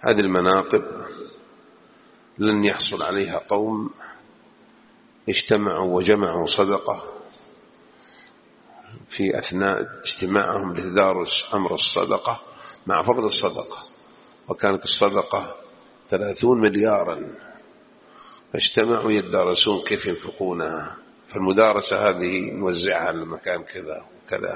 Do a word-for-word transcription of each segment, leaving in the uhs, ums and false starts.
هذه المناقب لن يحصل عليها قوم اجتمعوا وجمعوا صدقة في أثناء اجتماعهم لتدارس أمر الصدقة مع فضل الصدقة، وكانت الصدقة ثلاثون مليارا، فاجتمعوا يدارسون كيف ينفقونها. فالمدارسة هذه نوزعها لمكان كذا وكذا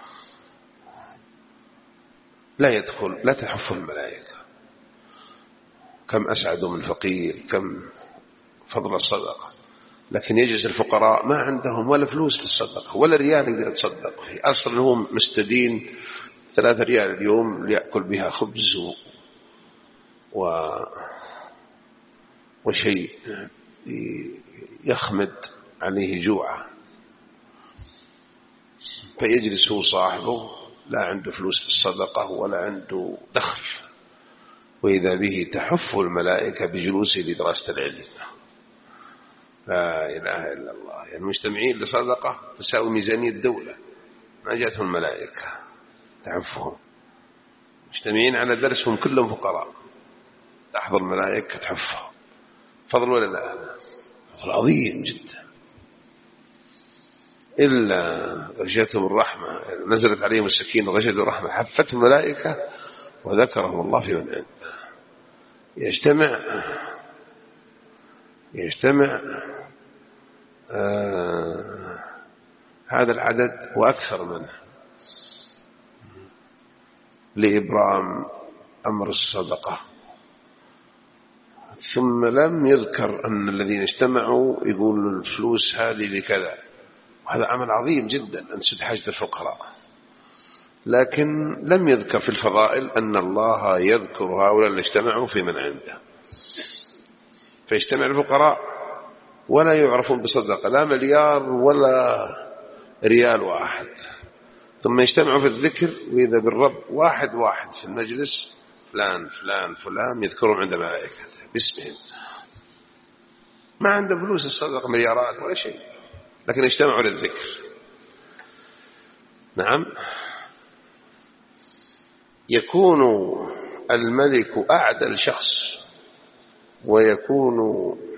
لا يدخل لا تحف الملائكة. كم أسعدوا من فقير، كم فضل الصدقة. لكن يجلس الفقراء ما عندهم ولا فلوس للصدقة ولا ريال يقدر يتصدق فيه، أصلا هم مستدين ثلاثة ريال اليوم ليأكل بها خبز و... و... وشيء يخمد عليه جوعه، فيجلس هو صاحبه لا عنده فلوس للصدقة ولا عنده دخل، وإذا به تحف الملائكة بجلوسه لدراسة العلم. لا إله إلا الله. يعني المجتمعين لصدقة تساوي ميزانية الدولة، ما جاءتهم الملائكة تحفهم. مجتمعين على درسهم كلهم فقراء، تحضر الملائكة تحفهم. فضل ولا لا؟ فضل عظيم جدا. إلا غشيتهم الرحمة، نزلت عليهم السكينة وغشيتهم الرحمة حفتهم الملائكة وذكرهم الله في من عنده. يجتمع يجتمع آه هذا العدد وأكثر منه لإبرام أمر الصدقة، ثم لم يذكر أن الذين اجتمعوا يقولوا الفلوس هذه لكذا، وهذا عمل عظيم جدا أن سد حاجة الفقراء. لكن لم يذكر في الفضائل أن الله يذكر هؤلاء اللي اجتمعوا في من عنده، فيجتمع الفقراء ولا يعرفون بصدقة لا مليار ولا ريال واحد، ثم يجتمعوا في الذكر وإذا بالرب واحد واحد في المجلس فلان فلان فلان يذكرهم عند ملائكته باسمهم، ما عنده فلوس الصدقة مليارات ولا شيء، لكن اجتمعوا للذكر. نعم. يكون الملك أعدل شخص، ويكون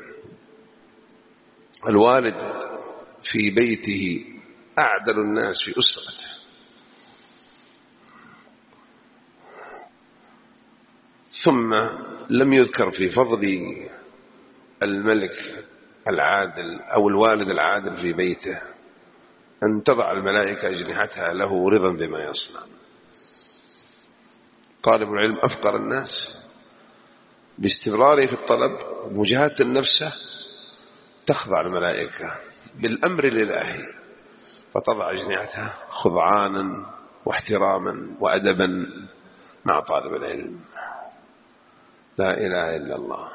الوالد في بيته أعدل الناس في أسرته. ثم لم يذكر في فضل الملك العادل أو الوالد العادل في بيته أن تضع الملائكة أجنحتها له رضا بما يصنع. طالب العلم أفقر الناس باستمراره في الطلب ومجاهدة النفس تخضع الملائكة بالأمر الإلهي، فتضع أجنحتها خضعانا واحتراما وأدبا مع طالب العلم. لا إله إلا الله.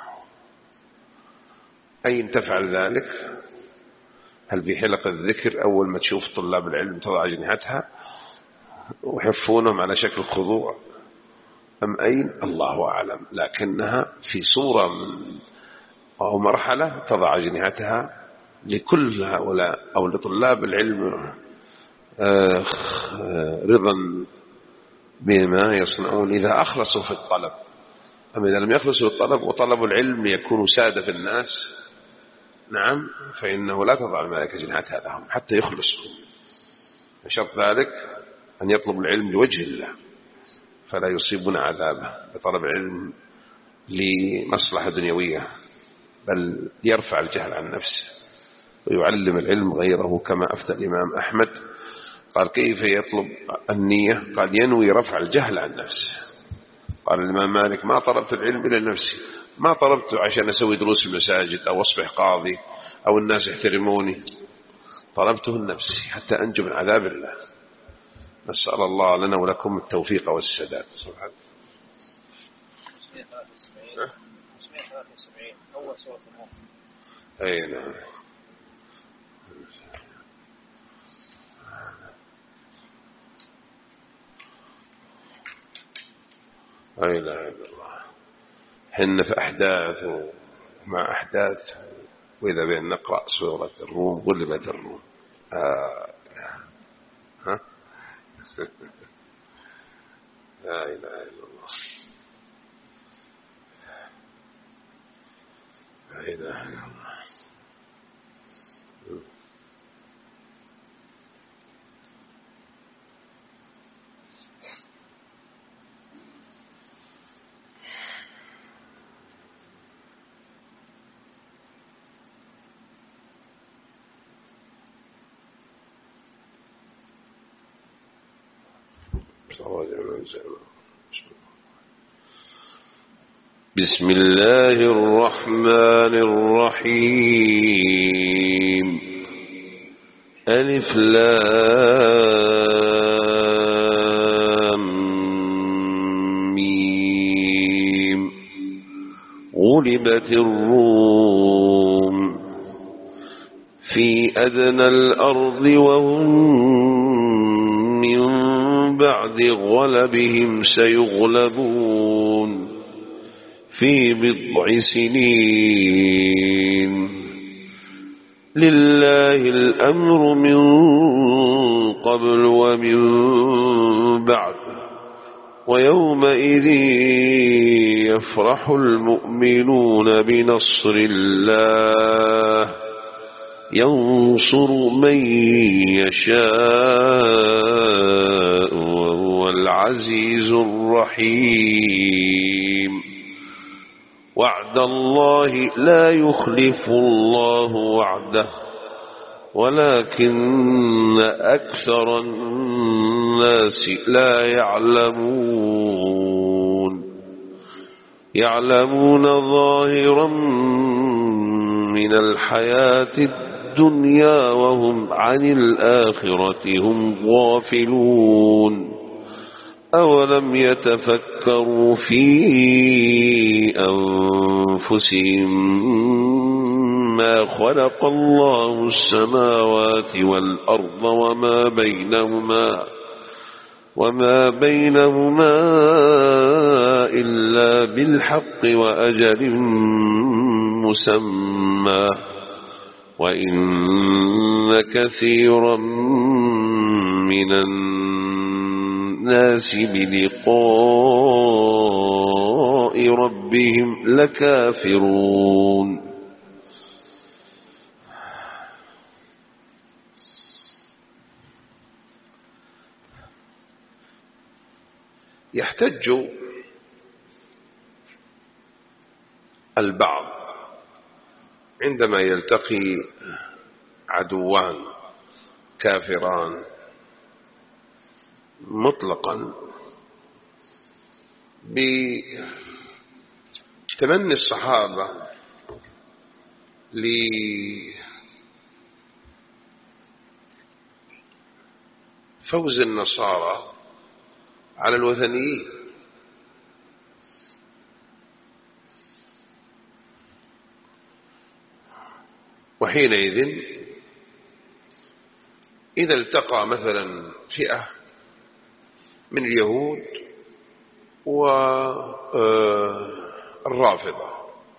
أين تفعل ذلك؟ هل في حلق الذكر أول ما تشوف طلاب العلم تضع أجنحتها ويحفونهم على شكل خضوع، أم أين؟ الله أعلم. لكنها في صورة من أو مرحلة تضع أجنحتها لكل هؤلاء أو لطلاب العلم رضا بما يصنعون إذا أخلصوا في الطلب. أما إذا لم يخلصوا في الطلب وطلبوا العلم ليكونوا سادة في الناس، نعم، فإنه لا تضع الملائكة أجنحتها لهم حتى يخلصوا. شرط ذلك أن يطلب العلم لوجه الله، فلا يصيبون عذابه بطلب العلم لمصلحة دنيوية، بل يرفع الجهل عن نفسه ويعلم العلم غيره. كما أفتى الإمام أحمد قال كيف يطلب النية؟ قال ينوي رفع الجهل عن نفسه. قال الإمام مالك ما طلبت العلم إلى نفسي، ما طلبته عشان أسوي دروس في المساجد أو أصبح قاضي أو الناس يحترموني، طلبته النفسي حتى أنجو من عذاب الله. نسأل الله لنا ولكم التوفيق والسداد. سبحانه. أول سورة النور. أي نعم. أي لا إله إلا الله. حن في أحداث ومع أحداث، وإذا بين نقرأ سورة الروم غلبت الروم. آه. ها؟ لا إله إلا الله. إله إلا الله. بسم الله الرحمن الرحيم. ألف لام ميم. غلبت الروم في أدنى الأرض وهم من بعد غلبهم سيغلبون في بضع سنين. لله الأمر من قبل ومن بعد ويومئذ يفرح المؤمنون بنصر الله ينصر من يشاء وهو العزيز الرحيم. وعد الله لا يخلف الله وعده ولكن أكثر الناس لا يعلمون. يعلمون ظاهرا من الحياة الدنيا وهم عن الآخرة هم غافلون. أولم يتفكروا في أنفسهم ما خلق الله السماوات والأرض وما بينهما وما بينهما إلا بالحق وأجل مسمى وإن كثيرا من الناس بلقاء ربهم لكافرون. يحتج البعض عندما يلتقي عدوان كافران مطلقا بتمني الصحابة لفوز النصارى على الوثنيين، وحينئذ إذا التقى مثلا فئة من اليهود والرافضة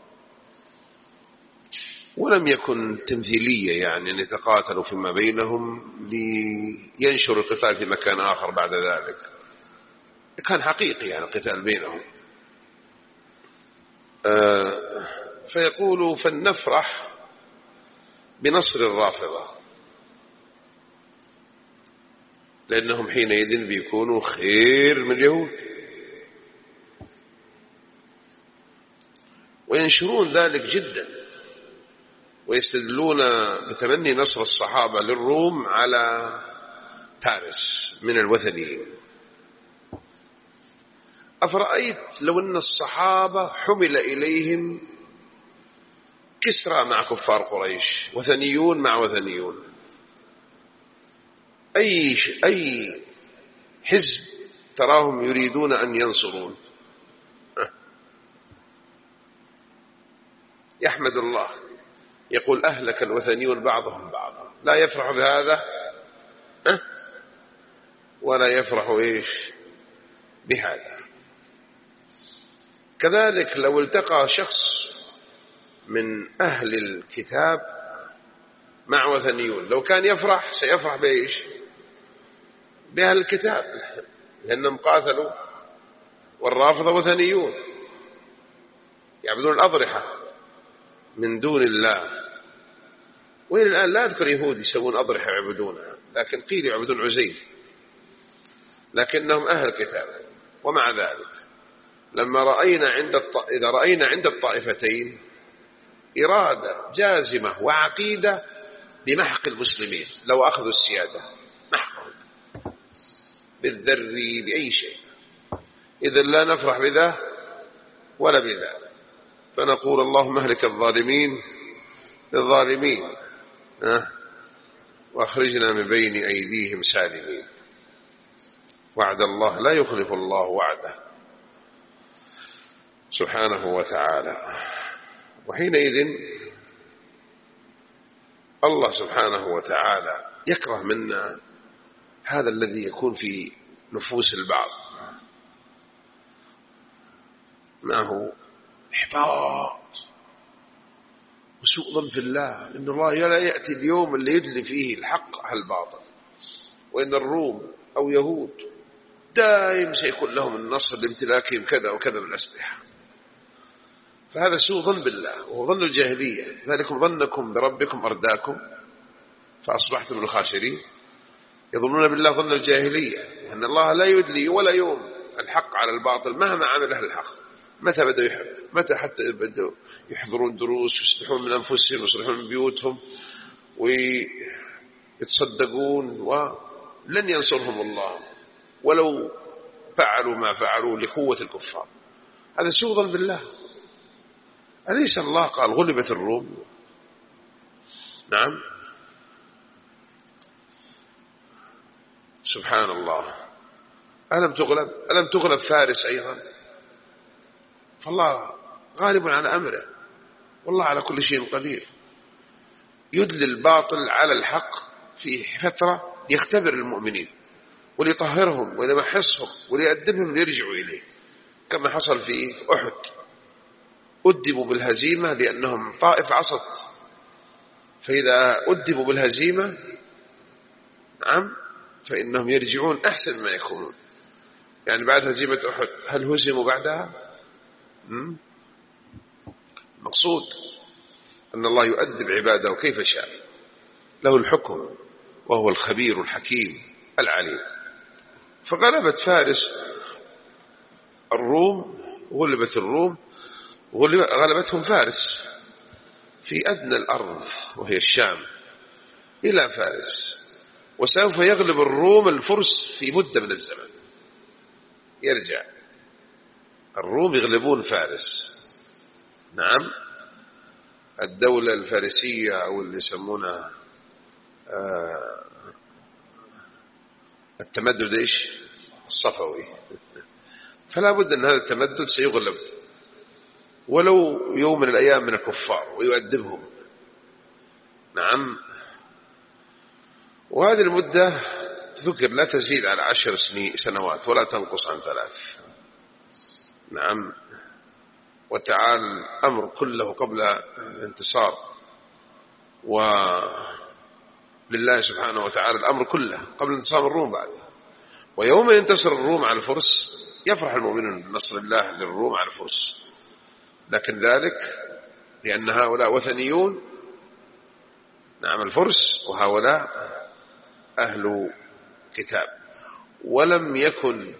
ولم يكن تمثيلية، يعني أن يتقاتلوا فيما بينهم لينشروا القتال في مكان آخر بعد ذلك، كان حقيقي يعني القتال بينهم، فيقولوا فلنفرح بنصر الرافضة لأنهم حينئذ بيكونوا خير من اليهود، وينشرون ذلك جدا ويستدلون بتمني نصر الصحابة للروم على فارس من الوثنيين. أفرأيت لو أن الصحابة حمل إليهم كسرى مع كفار قريش، وثنيون مع وثنيون، أي أي حزب تراهم يريدون أن ينصرون؟ يحمد الله، يقول أهلك الوثنيون بعضهم بعضا، لا يفرح بهذا ولا يفرح إيش بهذا. كذلك لو التقى شخص من أهل الكتاب مع وثنيون، لو كان يفرح سيفرح بإيش؟ بأهل الكتاب، لأنهم قاتلوا، والرافضة وثنيون يعبدون الأضرحة، من دون الله. وإلى الآن لا أذكر يهود يسوون أضرحة يعبدونها، لكن قيل يعبدون عزير، لكنهم أهل كتاب. ومع ذلك لما رأينا عند الط... إذا رأينا عند الطائفتين إرادة جازمة وعقيدة بمحق المسلمين لو أخذوا السيادة، محقهم بالذري بأي شيء، إذا لا نفرح بذا ولا بذا، فنقول اللهم اهلك الظالمين للظالمين أه؟ وأخرجنا من بين أيديهم سالمين. وعد الله لا يخلف الله وعده سبحانه وتعالى. وحينئذ الله سبحانه وتعالى يكره منا هذا الذي يكون في نفوس البعض، ما هو إحباط وسوء ظن في الله، إن الله لا يأتي اليوم اللي يدلي فيه الحق على الباطل، وإن الروم أو يهود دائم سيكون لهم النصر لامتلاكهم كذا وكذا من الأسلحة. فهذا سوء ظن بالله وهو ظن الجاهلية. ذلكم ظنكم بربكم أرداكم فأصبحتم من الخاسرين. يظنون بالله ظن الجاهلية، أن الله لا يدلي ولا يوم الحق على الباطل مهما عمل أهل الحق. متى بدأوا يحب متى حتى بدأوا يحضرون دروس ويصلحون من أنفسهم ويصلحون من بيوتهم ويتصدقون، ولن ينصرهم الله ولو فعلوا ما فعلوا لقوة الكفار. هذا سوء ظن بالله. أليس الله قال غلبت الروم؟ نعم سبحان الله. ألم تغلب ألم تغلب فارس أيضا؟ فالله غالب على أمره، والله على كل شيء قدير. يدلي الباطل على الحق في فترة يختبر المؤمنين وليطهرهم وليمحصهم وليأدبهم ليرجعوا إليه، كما حصل في أحد. أدبوا بالهزيمة لأنهم طائف عصت، فإذا أدبوا بالهزيمة نعم فإنهم يرجعون أحسن ما يكونون. يعني بعد هزيمة أحد هل هزموا بعدها؟ مقصود أن الله يؤدب عباده كيف شاء، له الحكم وهو الخبير الحكيم العليم. فغلبت فارس الروم، غلبت الروم غلبتهم فارس في أدنى الأرض وهي الشام إلى فارس، وسوف يغلب الروم الفرس في مدة من الزمن. يرجع الروم يغلبون فارس. نعم الدولة الفارسية أو اللي يسمونها آه التمدد إيش الصفوي، فلا بد أن هذا التمدد سيغلب ولو يوم من الأيام من الكفار ويؤدبهم. نعم وهذه المدة تذكر لا تزيد على عشر سنوات ولا تنقص عن ثلاث. نعم وتعال الأمر كله قبل الانتصار، ولله سبحانه وتعالى الأمر كله قبل انتصار الروم بعدها. ويوم ينتصر الروم على الفرس يفرح المؤمنون بنصر الله للروم على الفرس، لكن ذلك لأن هؤلاء وثنيون. نعم الفرس وهؤلاء أهل كتاب، ولم يكن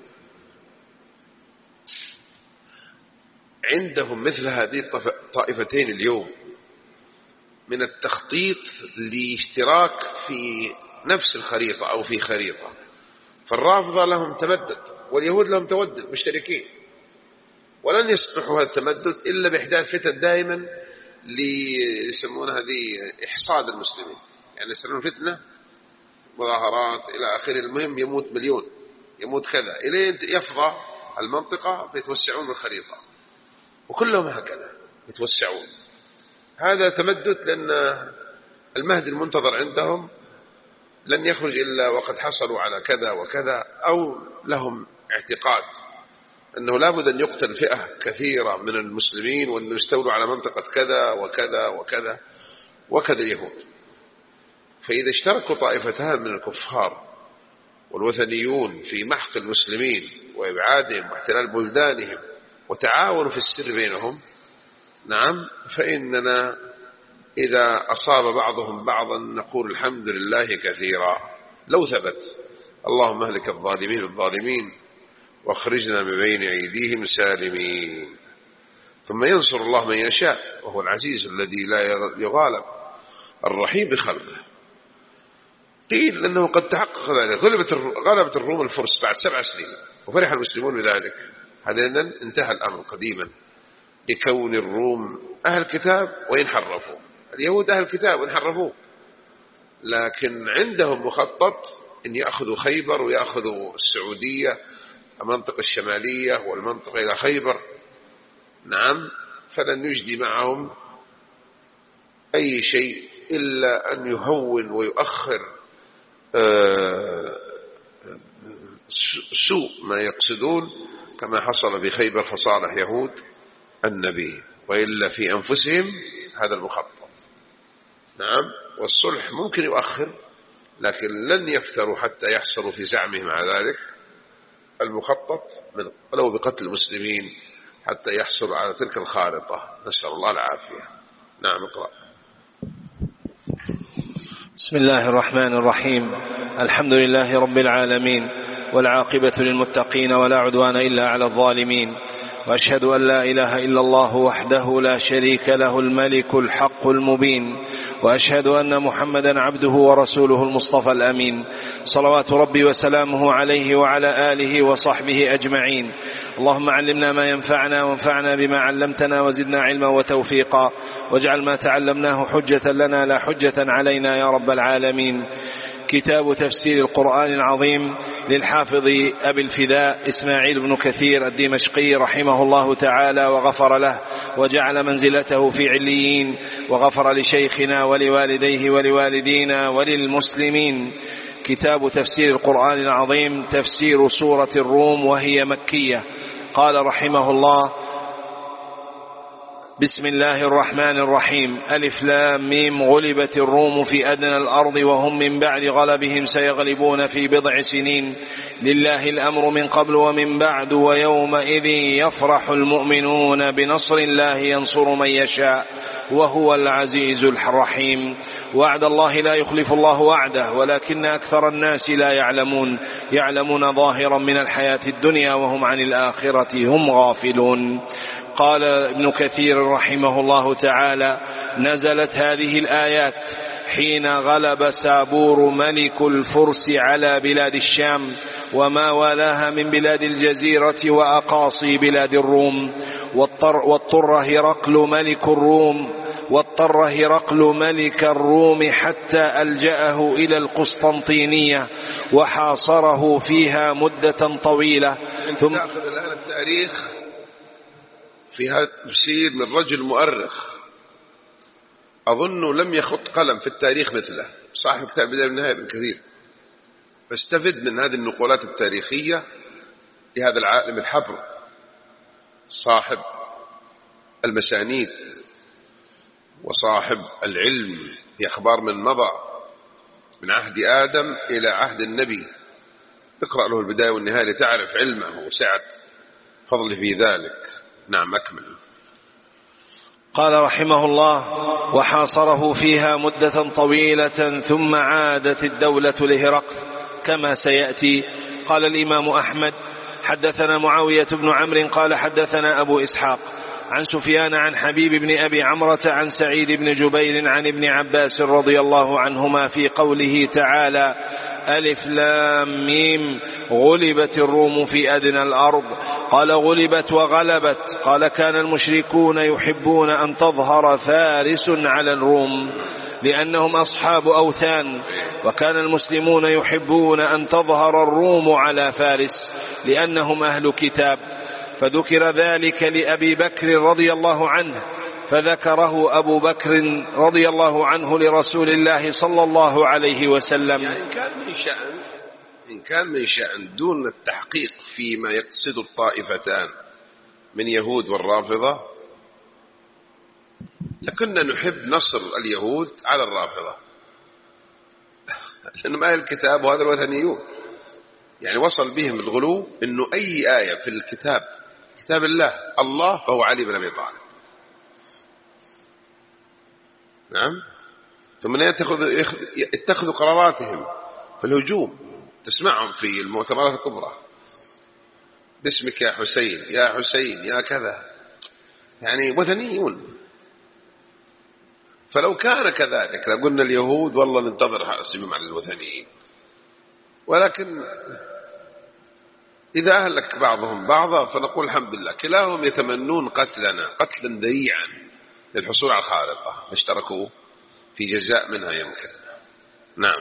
عندهم مثل هذه الطائفتين اليوم من التخطيط لاشتراك في نفس الخريطة أو في خريطة. فالرافضة لهم تمدد واليهود لهم تودد مشتركين، ولن يصلحوا هذا التمدد إلا بإحداث فتن دائما ليسمونها هذه إحصاد المسلمين، يعني يسمون فتنة مظاهرات إلى آخره. المهم يموت مليون يموت كذا إلين يفضى المنطقة فيتوسعون الخريطة، وكلهم هكذا يتوسعون. هذا تمدد لأن المهدي المنتظر عندهم لن يخرج إلا وقد حصلوا على كذا وكذا، أو لهم اعتقاد أنه لابد أن يقتل فئة كثيرة من المسلمين وأن يستولوا على منطقة كذا وكذا وكذا وكذا اليهود. فإذا اشتركوا طائفتان من الكفار والوثنيون في محق المسلمين وإبعادهم واحتلال بلدانهم وتعاونوا في السر بينهم، نعم، فإننا إذا أصاب بعضهم بعضا نقول الحمد لله كثيرا لو ثبت. اللهم اهلك الظالمين الظالمين واخرجنا من بين أيديهم سالمين. ثم ينصر الله من يشاء وهو العزيز الذي لا يغالب الرحيم بخلقه. قيل أنه قد تحقق ذلك، غلبت الروم الفرس بعد سبع سنين وفرح المسلمون بذلك. هذا انتهى الأمر قديما لكون الروم أهل كتاب وإن حرفوا، اليهود أهل كتاب وإن حرفوا، لكن عندهم مخطط أن يأخذوا خيبر ويأخذوا السعودية المنطقة الشمالية والمنطقة إلى خيبر. نعم، فلن يجدي معهم أي شيء إلا أن يهون ويؤخر سوء ما يقصدون، كما حصل في خيبر فصالح يهود النبي، وإلا في أنفسهم هذا المخطط. نعم، والصلح ممكن يؤخر، لكن لن يفتروا حتى يحصلوا في زعمهم على ذلك المخطط من ولو بقتل المسلمين حتى يحصلوا على تلك الخارطة. نسأل الله العافية. نعم، اقرأ. بسم الله الرحمن الرحيم. الحمد لله رب العالمين، والعاقبة للمتقين ولا عدوان إلا على الظالمين، وأشهد أن لا إله إلا الله وحده لا شريك له الملك الحق المبين، وأشهد أن محمدا عبده ورسوله المصطفى الأمين، صلوات ربي وسلامه عليه وعلى آله وصحبه أجمعين. اللهم علمنا ما ينفعنا وانفعنا بما علمتنا وزدنا علما وتوفيقا، واجعل ما تعلمناه حجة لنا لا حجة علينا يا رب العالمين. كتاب تفسير القرآن العظيم للحافظ أبي الفداء إسماعيل بن كثير الدمشقي رحمه الله تعالى وغفر له وجعل منزلته في عليين، وغفر لشيخنا ولوالديه ولوالدينا وللمسلمين. كتاب تفسير القرآن العظيم تفسير سورة الروم وهي مكية. قال رحمه الله: بسم الله الرحمن الرحيم. ألف لام ميم. غلبت الروم في أدنى الأرض وهم من بعد غلبهم سيغلبون في بضع سنين، لله الأمر من قبل ومن بعد، ويومئذ يفرح المؤمنون بنصر الله ينصر من يشاء وهو العزيز الرحيم. وعد الله لا يخلف الله وعده ولكن أكثر الناس لا يعلمون، يعلمون ظاهرا من الحياة الدنيا وهم عن الآخرة هم غافلون. قال ابن كثير رحمه الله تعالى: نزلت هذه الآيات حين غلب سابور ملك الفرس على بلاد الشام وما والاها من بلاد الجزيرة وأقاصي بلاد الروم، واضطر, واضطر هرقل ملك الروم واضطر هرقل ملك الروم حتى ألجأه إلى القسطنطينية وحاصره فيها مدة طويلة. ثم تأخذ الآن التاريخ في هذا التفسير من رجل مؤرخ أظنه لم يخط قلم في التاريخ مثله، صاحب كتاب بداية والنهاية ابن كثير. فاستفد من هذه النقولات التاريخية لهذا العالم الحبر صاحب المسانيد وصاحب العلم في أخبار من مضى من عهد آدم إلى عهد النبي. اقرأ له البداية والنهاية لتعرف علمه وسعة فضله في ذلك. نعم، أكمل. قال رحمه الله: وحاصره فيها مدة طويلة ثم عادت الدولة لهرقل كما سيأتي. قال الإمام أحمد: حدثنا معاوية بن عمرو قال حدثنا أبو إسحاق عن سفيان عن حبيب بن أبي عمرة عن سعيد بن جبير عن ابن عباس رضي الله عنهما في قوله تعالى: ألف لام ميم. غلبت الروم في أدنى الأرض. قال: غلبت وغلبت. قال: كان المشركون يحبون أن تظهر فارس على الروم لأنهم أصحاب أوثان، وكان المسلمون يحبون أن تظهر الروم على فارس لأنهم أهل كتاب. فذكر ذلك لأبي بكر رضي الله عنه، فذكره أبو بكر رضي الله عنه لرسول الله صلى الله عليه وسلم. يعني إن كان من شأن إن كان من شأن دون التحقيق فيما يقصد الطائفتان من يهود والرافضة لكنا نحب نصر اليهود على الرافضة لأنهم أهل الكتاب وهذا الوثنيون. يعني وصل بهم الغلو إنه أي آية في الكتاب كتاب الله الله فهو علي بن أبي طالب، نعم. ثم يتخذوا قراراتهم في الهجوم، تسمعهم في المؤتمرات الكبرى باسمك يا حسين يا حسين يا كذا، يعني وثنيون. فلو كان كذلك لقلنا اليهود والله ننتظر السميم على الوثنيين، ولكن إذا أهلك بعضهم بعضا فنقول الحمد لله. كلاهم يتمنون قتلنا قتلا ذريعا للحصول على الخارقة، اشتركوا في جزاء منها يمكن. نعم.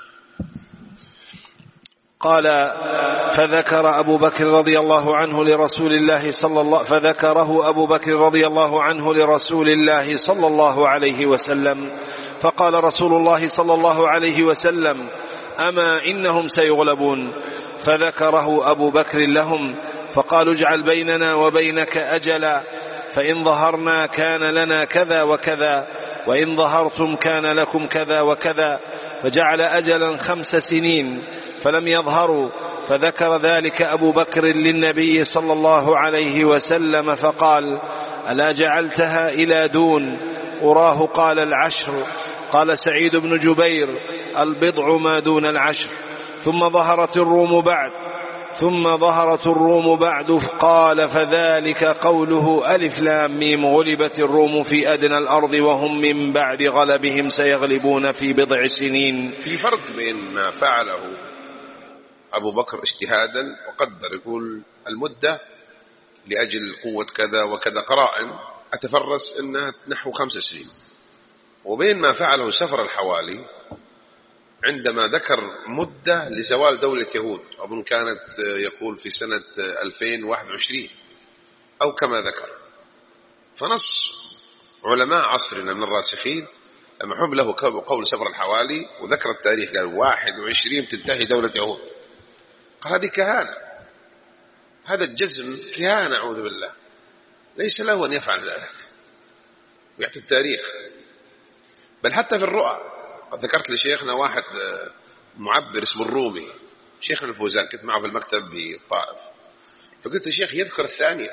قال فذكر أبو بكر رضي الله عنه لرسول الله صلى الله فذكره أبو بكر رضي الله عنه لرسول الله صلى الله عليه وسلم، فقال رسول الله صلى الله عليه وسلم أما إنهم سيغلبون. فذكره أبو بكر لهم فقالوا اجعل بيننا وبينك أجلا، فإن ظهرنا كان لنا كذا وكذا، وإن ظهرتم كان لكم كذا وكذا. فجعل أجلا خمس سنين فلم يظهروا، فذكر ذلك أبو بكر للنبي صلى الله عليه وسلم فقال ألا جعلتها إلى دون؟ أراه قال العشر. قال سعيد بن جبير البضع ما دون العشر. ثم ظهرت الروم بعد ثم ظهرت الروم بعد قال فذلك قوله ألف لام ميم غلبت الروم في أدنى الأرض وهم من بعد غلبهم سيغلبون في بضع سنين. في فرق بين ما فعله أبو بكر اجتهادا وقدر، يقول المدة لأجل قوة كذا وكذا قرائن أتفرس أنها نحو خمس سنين، وبين ما فعله سفر الحوالي عندما ذكر مدة لزوال دولة يهود، أظن كانت يقول في سنة ألفين وواحد وعشرين أو كما ذكر. فنص علماء عصرنا من الراسخين لما حب له قول سفر الحوالي وذكر التاريخ قال واحد وعشرين تنتهي دولة يهود، قال هذه كهانة، هذا الجزم كهانة أعوذ بالله، ليس له أن يفعل ذلك ويعطي التاريخ. بل حتى في الرؤى قد ذكرت لشيخنا واحد معبر اسمه الرومي، شيخنا الفوزان، كنت معه في المكتب بالطائف، فقلت الشيخ يذكر الثانية،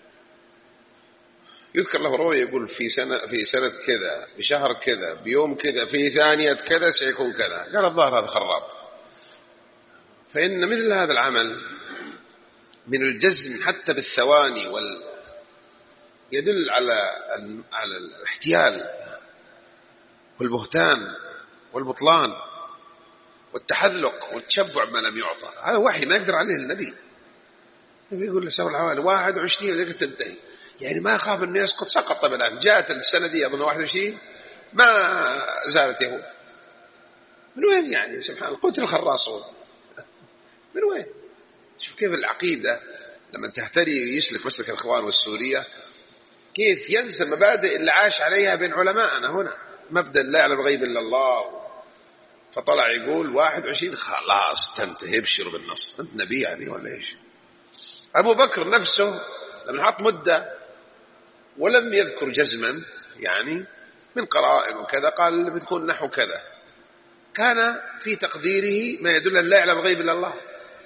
يذكر له رؤيا يقول في سنة في سنة كذا بشهر كذا بيوم كذا في ثانية كذا سيكون كذا، قال الظاهر هذا خراب. فإن مثل هذا العمل من الجزم حتى بالثواني وال يدل على على الاحتيال والبهتان والبطلان والتحذلق والتشبع بما لم يعطى. هذا وحي ما يقدر عليه النبي. يقول له سوى الحوالي واحد وعشرين وذلك تنتهي، يعني ما خاف أنه يسقط، سقط طبعا. جاءت السنة دي أظن واحد وعشرين ما زالت يهود. من وين يعني سبحان الله؟ قتل الخراصون من وين؟ شوف كيف العقيدة لما تهتري يسلك مسلك الإخوان والسورية كيف ينسى المبادئ اللي عاش عليها بين علماءنا هنا. مبدأ لا يعلم الغيب إلا الله، فطلع يقول واحد وعشرين خلاص تنتهي ابشروا بالنص. أنت نبي يعني ولا إيش؟ أبو بكر نفسه لما حط مدة ولم يذكر جزما يعني من قرائن وكذا، قال بتكون نحو كذا، كان في تقديره ما يدل أن لا يعلم الغيب إلا الله.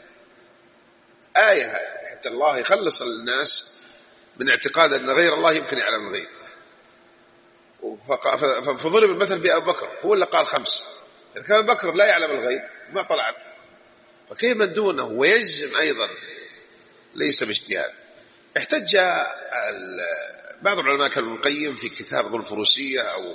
آية حتى الله يخلص الناس من اعتقاد أن غير الله يمكن يعلم الغيب. فضرب المثل بأبو بكر، هو اللي قال خمس، إذا كان أبو بكر لا يعلم الغيب ما طلعت، فكيف من دونه ويجزم أيضا ليس باجتهاد. احتج بعض العلماء كابن القيم في كتاب ظل الفروسية أو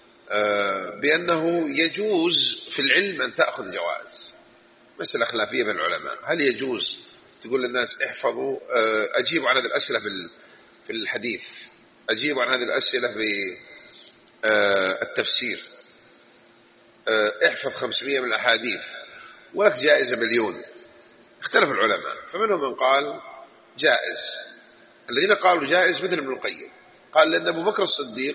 بأنه يجوز في العلم أن تأخذ جوائز، مسألة خلافية بين العلماء، هل يجوز تقول للناس احفظوا، أجيبوا عن هذه الأسئلة في الحديث، أجيبوا عن هذه الأسئلة في التفسير، احفظ خمسمائة من الأحاديث ولك جائزة مليون. اختلف العلماء، فمنهم من قال جائز، الذين قالوا جائز مثل ابن القيم قال لأن أبو بكر الصديق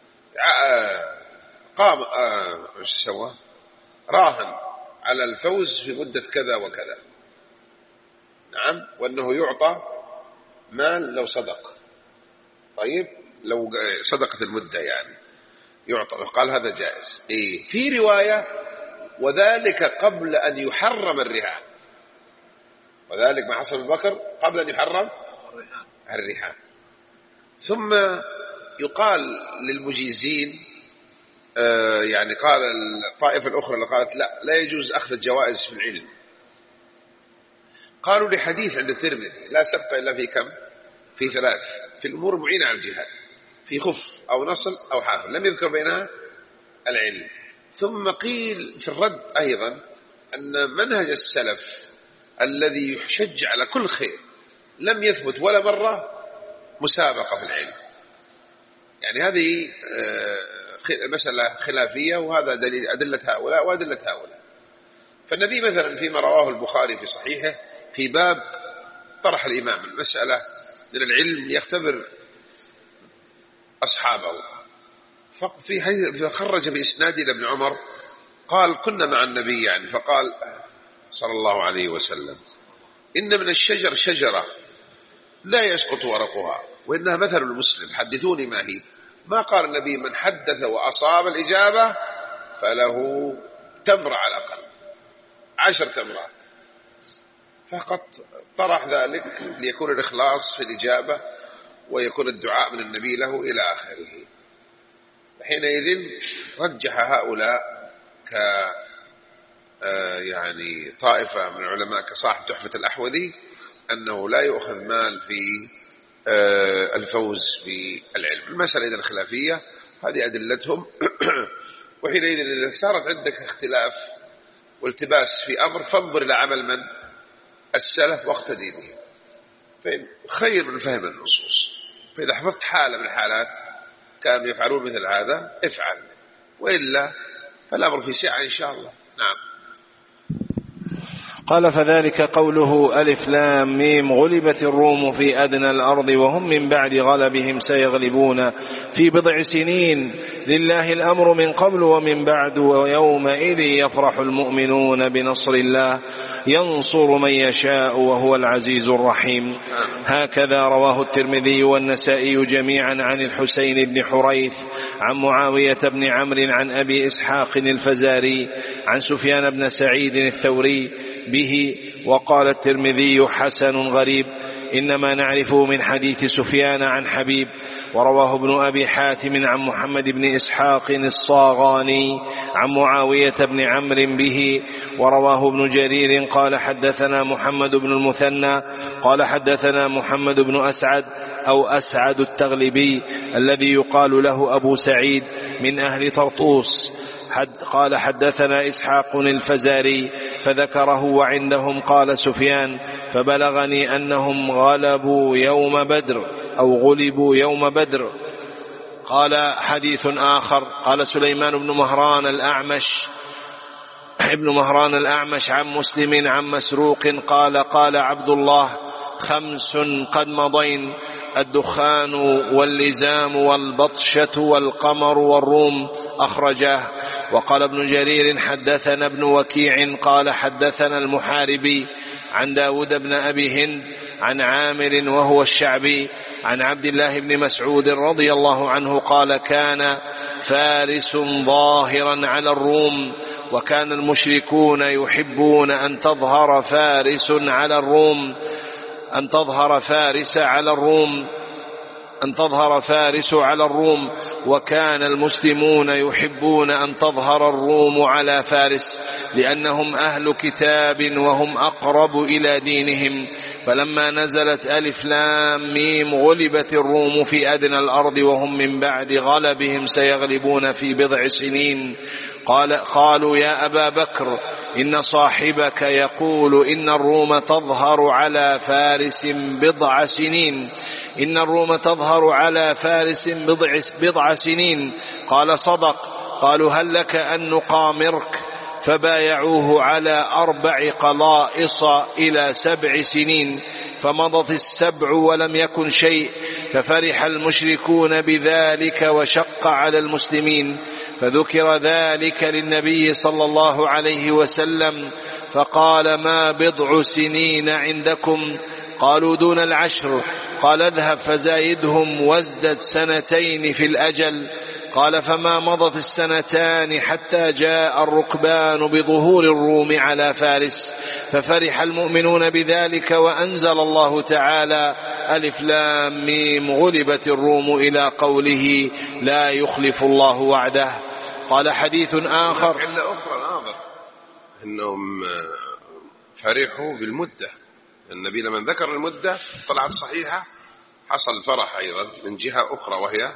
قام ايش سوى راهن على الفوز في مدة كذا وكذا، نعم، وأنه يعطى مال لو صدق. طيب لو صدقت المدة يعني يعطى، قال هذا جائز. إيه في رواية وذلك قبل أن يحرم الرهان، وذلك ما حصل بكر قبل أن يحرم الرهان. ثم يقال للمجيزين آه يعني قال الطائفة الأخرى اللي قالت لا لا يجوز أخذ الجوائز في العلم، قالوا لحديث عند الترمذي لا سبق إلا في كم؟ في ثلاث، في الأمور المعينة على الجهاد، في خف أو نصل أو حافل، لم يذكر بينها العلم. ثم قيل في الرد أيضا أن منهج السلف الذي يشجع على كل خير لم يثبت ولا مرة مسابقة في العلم. يعني هذه مسألة خلافية، وهذا دليل أدلة هؤلاء وأدلة هؤلاء. فالنبي مثلا فيما رواه البخاري في صحيحه في باب طرح الإمام المسألة من العلم يختبر أصحابه، ففي حديث خرج بإسناد إلى ابن عمر قال كنا مع النبي يعني، فقال صلى الله عليه وسلم إن من الشجر شجرة لا يسقط ورقها وإنها مثل المسلم، حدثوني ما هي. ما قال النبي من حدث وأصاب الإجابة فله تمر على الأقل، عشر تمرات فقط. طرح ذلك ليكون الإخلاص في الإجابة ويكون الدعاء من النبي له إلى آخره. حينئذ رجح هؤلاء ك يعني طائفة من العلماء كصاحب تحفة الأحوذي أنه لا يؤخذ مال في الفوز بالعلم. المسألة إذا الخلافية هذه أدلتهم. وحينئذ إذا صارت عندك اختلاف والتباس في أمر فانظر إلى عمل من السلف واقتدي به، فإن خير من فهم النصوص. فإذا حفظت حالة من الحالات كانوا يفعلون مثل هذا افعل، وإلا فالأمر في سعة إن شاء الله. نعم. قال فذلك قوله ألف لام ميم غلبت الروم في أدنى الأرض وهم من بعد غلبهم سيغلبون في بضع سنين لله الأمر من قبل ومن بعد ويومئذ يفرح المؤمنون بنصر الله ينصر من يشاء وهو العزيز الرحيم. هكذا رواه الترمذي والنسائي جميعا عن الحسين بن حريث عن معاوية بن عمرو عن أبي إسحاق الفزاري عن سفيان بن سعيد الثوري به. وقال الترمذي حسن غريب إنما نعرفه من حديث سفيان عن حبيب. ورواه ابن أبي حاتم عن محمد بن إسحاق الصاغاني عن معاوية بن عمرو به. ورواه ابن جرير قال حدثنا محمد بن المثنى قال حدثنا محمد بن أسعد أو أسعد التغلبي الذي يقال له أبو سعيد من أهل طرطوس حد قال حدثنا إسحاق الفزاري فذكره وعندهم قال سفيان فبلغني أنهم غلبوا يوم بدر أو غلبوا يوم بدر. قال حديث آخر قال سليمان بن مهران الأعمش ابن مهران الأعمش عن مسلم عن مسروق قال قال عبد الله خمس قد مضين الدخان واللزام والبطشة والقمر والروم أخرجاه. وقال ابن جرير حدثنا ابن وكيع قال حدثنا المحاربي عن داود بن أبي هند عن عامر وهو الشعبي عن عبد الله بن مسعود رضي الله عنه قال كان فارس ظاهرا على الروم وكان المشركون يحبون أن تظهر فارس على الروم أن تظهر فارس على الروم أن تظهر فارس على الروم وكان المسلمون يحبون أن تظهر الروم على فارس لأنهم أهل كتاب وهم أقرب إلى دينهم. فلما نزلت ألف لام ميم غلبت الروم في أدنى الأرض وهم من بعد غلبهم سيغلبون في بضع سنين قال قالوا يا أبا بكر إن صاحبك يقول إن الروم تظهر على فارس بضع سنين إن الروم تظهر على فارس بضع, بضع سنين. قال صدق. قالوا هل لك أن نقامرك فبايعوه على أربع قلائص إلى سبع سنين فمضت السبع ولم يكن شيء ففرح المشركون بذلك وشق على المسلمين فذكر ذلك للنبي صلى الله عليه وسلم فقال ما بضع سنين عندكم؟ قالوا دون العشر. قال اذهب فزايدهم وازدد سنتين في الأجل. قال فما مضت السنتان حتى جاء الركبان بظهور الروم على فارس ففرح المؤمنون بذلك وأنزل الله تعالى ألف لام ميم غلبت الروم إلى قوله لا يخلف الله وعده. قال حديث آخر. علة أخرى ناظر أنهم فرحوا بالمدة. النبي لما ذكر المدة طلعت صحيحة حصل فرح أيضا من جهة أخرى، وهي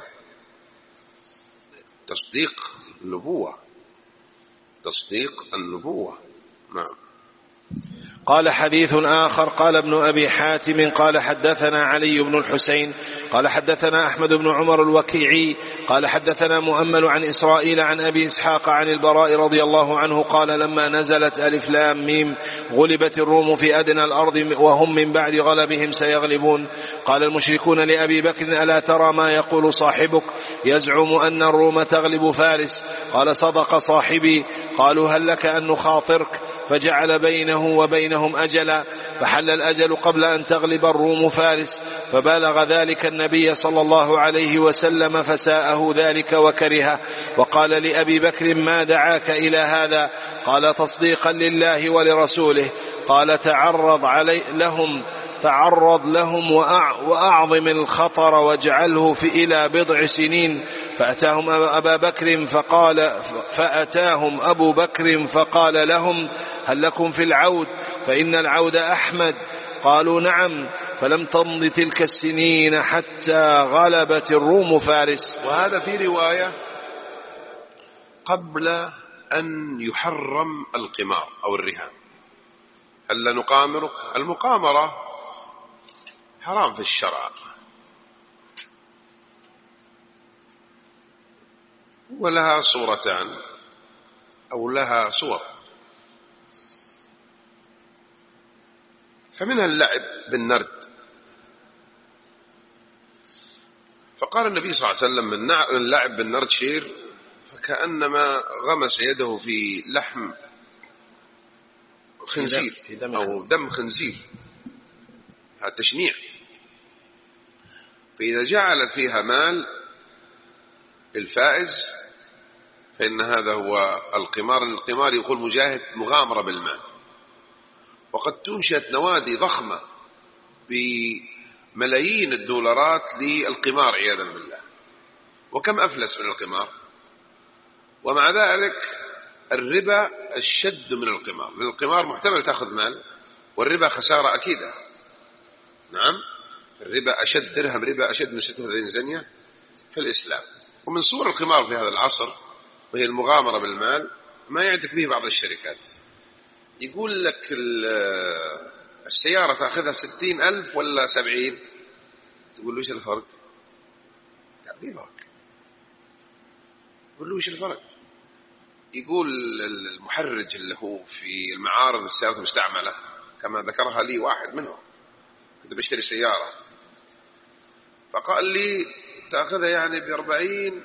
تصديق النبوة. تصديق النبوة. نعم. قال حديث آخر. قال ابن أبي حاتم قال حدثنا علي بن الحسين قال حدثنا أحمد بن عمر الوكيعي قال حدثنا مؤمل عن إسرائيل عن أبي إسحاق عن البراء رضي الله عنه قال لما نزلت ألف لام ميم غلبت الروم في أدنى الأرض وهم من بعد غلبهم سيغلبون، قال المشركون لأبي بكر ألا ترى ما يقول صاحبك يزعم أن الروم تغلب فارس؟ قال صدق صاحبي. قالوا هل لك أن نخاطرك؟ فجعل بينه وبينهم أجلا، فحل الأجل قبل أن تغلب الروم فارس، فبالغ ذلك النبي صلى الله عليه وسلم فساءه ذلك وكرهه، وقال لأبي بكر ما دعاك إلى هذا؟ قال تصديقا لله ولرسوله. قال تعرض علي لهم تعرض لهم وأعظم الخطر واجعله في إلى بضع سنين. فأتاهم أبا بكر فقال فأتاهم أبو بكر فقال لهم هل لكم في العود؟ فإن العود أحمد. قالوا نعم. فلم تمض تلك السنين حتى غلبت الروم فارس. وهذا في رواية قبل أن يحرم القمار أو الرهان. هل نقامرك؟ المقامرة حرام في الشرع، ولها صورتان أو لها صور. فمنها اللعب بالنرد، فقال النبي صلى الله عليه وسلم من اللعب بالنرد شير فكأنما غمس يده في لحم خنزير أو دم خنزير، هذا تشنيع. فإذا جعل فيها مال الفائز فإن هذا هو القمار. القمار يقول مجاهد مغامرة بالمال، وقد تنشأت نوادي ضخمة بملايين الدولارات للقمار عياذا بالله، وكم أفلس من القمار. ومع ذلك الربا الشد من القمار، من القمار محتمل تأخذ مال، والربا خسارة أكيدة. نعم، الربا أشد، درهم ربا أشد من ستة وثلاثين زنية في الإسلام. ومن صور القمار في هذا العصر وهي المغامرة بالمال ما يعتك به بعض الشركات. يقول لك السيارة تأخذها ستين ألف ولا سبعين، تقول له إيش الفرق؟ قال لي فرق. يقول له إيش الفرق؟ يقول المحرج اللي هو في المعارض السيارات المستعملة كما ذكرها لي واحد منهم، كنت بشتري سيارة فقال لي تأخذها يعني بأربعين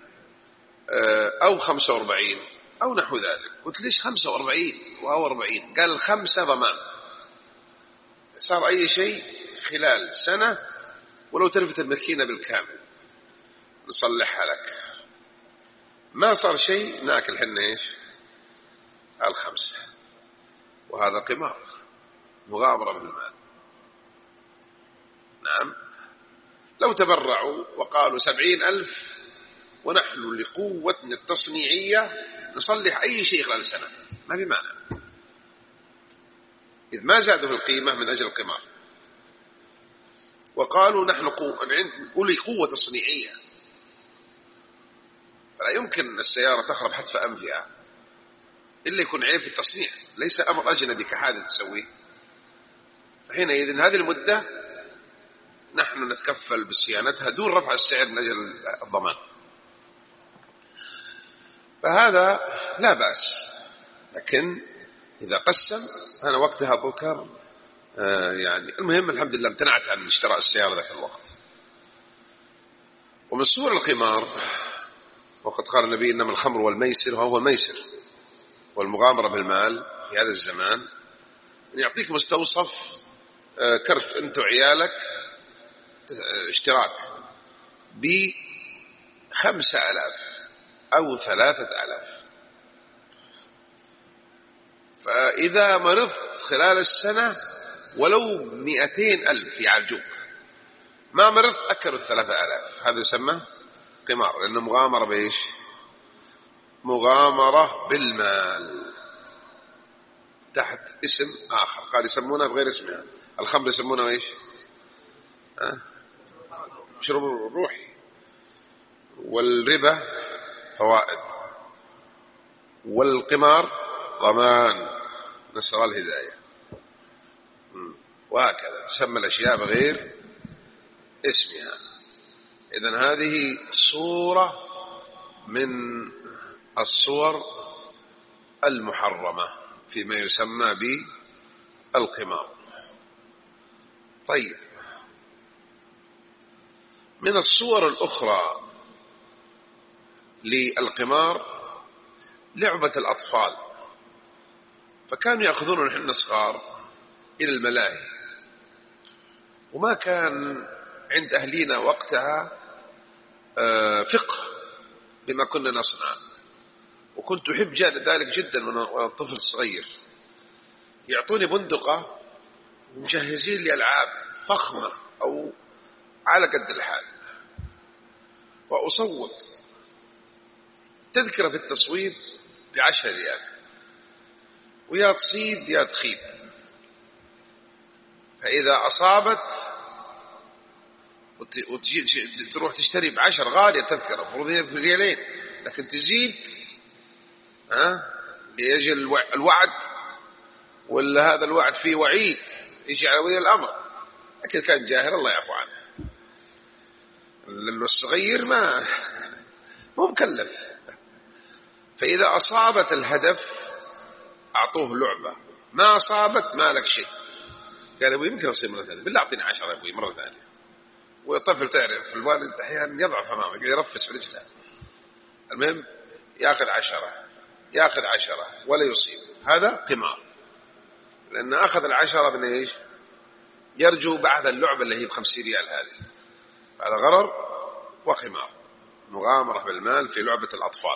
أو خمسة وأربعين أو نحو ذلك. قلت ليش خمسة وأربعين أو أربعين؟ قال خمسة ضمان، صار أي شيء خلال سنة ولو تلفت الماكينة بالكامل نصلحها لك، ما صار شيء ناكل حنا إيش؟ قال خمسة. وهذا قمار، مغامرة بالمال. نعم، لو تبرعوا وقالوا سبعين ألف ونحن لقوتنا التصنيعية نصلح أي شيء خلال سنة ما في معنى، إذ ما زادوا في القيمة من أجل القمار. وقالوا نحن أولي قوة تصنيعية، فلا يمكن السيارة تخرب حتف أنفها إلا يكون عيب في التصنيع، ليس أمر أجنبي كحادث تسويه. فحينئذ هذه المدة نحن نتكفل بصيانتها دون رفع السعر من أجل الضمان. فهذا لا بأس، لكن إذا قسم أنا وقتها بكر آه يعني المهم الحمد لله امتنعت عن شراء السيارة ذاك الوقت. ومن صور القمار، وقد قال النبي إنما الخمر والميسر هو الميسر والمغامرة بالمال في هذا الزمان، أن يعطيك مستوصف آه كرت أنت وعيالك اشتراك بخمسة ألاف أو ثلاثة ألاف، فإذا مرضت خلال السنة ولو مئتين ألف يعالجوك، ما مرضت أكثر الثلاثة ألاف، هذا يسمى قمار لأنه مغامرة بإيش؟ مغامرة بالمال تحت اسم آخر. قال يسمونها بغير اسمها. الخمر يسمونها إيش؟ أه؟ شرب روحي. والربا فوائد. والقمار ضمان، نسأل الله الهداية. وهكذا تسمى الأشياء بغير اسمها. إذن هذه صورة من الصور المحرمة فيما يسمى بالقمار. طيب، من الصور الأخرى للقمار لعبة الأطفال. فكانوا يأخذون نحن صغار إلى الملاهي، وما كان عند أهلينا وقتها فقه بما كنا نصنع. وكنت أحب ذلك جدا وأنا طفل صغير. يعطوني بندقة ومجهزين لي ألعاب فخمة أو على قد الحال، وأصوت تذكرة في التصويت بعشر ريال، ويا تصيد يا تخيب. فإذا أصابت وتروح تشتري بعشر غالية تذكرة، المفروض هي في ريالين، لكن تزيد ها يجي الوعد، ولا هذا الوعد فيه وعيد يجي على ولي الأمر. لكن كان جاهل الله يعفو عنه، لأنه الصغير ما مو مكلف. فإذا أصابت الهدف أعطوه لعبة، ما أصابت ما لك شيء. قال أبوي يمكن أصيب مرة ثانية، بالله أعطيني عشرة أبوي مرة ثانية. والطفل تعرف الوالد أحيانا يضعف أمامك يرفس في رجله، المهم يأخذ عشرة يأخذ عشرة ولا يصيب. هذا قمار، لأن أخذ العشرة من إيش؟ يرجو بعد اللعبة اللي هي بخمسين ريال. هذه هذا غرر وقمار، مغامرة بالمال في لعبة الأطفال.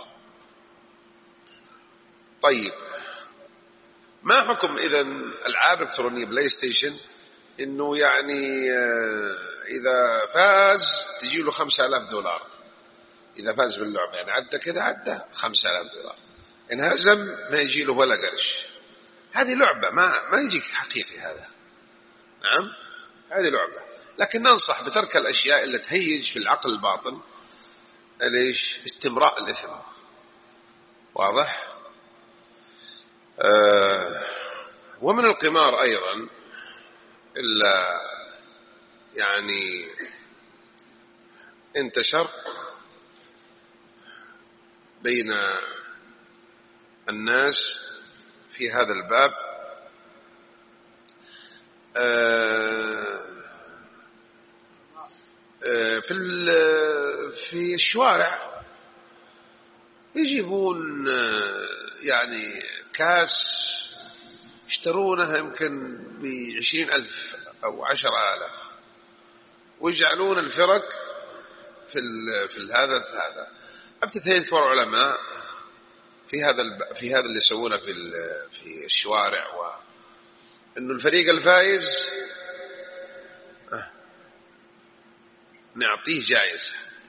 طيب، ما حكم إذن ألعاب إلكترونية بلاي ستيشن؟ إنه يعني إذا فاز تجي له خمسة آلاف دولار. إذا فاز باللعبة يعني عدى كذا عدى خمسة آلاف دولار، إن هزم ما يجي له ولا قرش. هذه لعبة، ما ما يجيك حقيقي هذا. نعم، هذه لعبة. لكن ننصح بترك الأشياء اللي تهيج في العقل الباطن ليش استمراء الإثم. واضح؟ آه ومن القمار أيضا إلا يعني انتشر بين الناس في هذا الباب آه آه في في الشوارع يجيبون آه يعني كاس يشترونها يمكن بعشرين ألف أو عشر آلاف، ويجعلون الفرق في ال في هذا هذا. أبتدأ يذكر علماء في هذا في هذا اللي يسوونه في في الشوارع، وإنه الفريق الفائز نعطيه جائزة.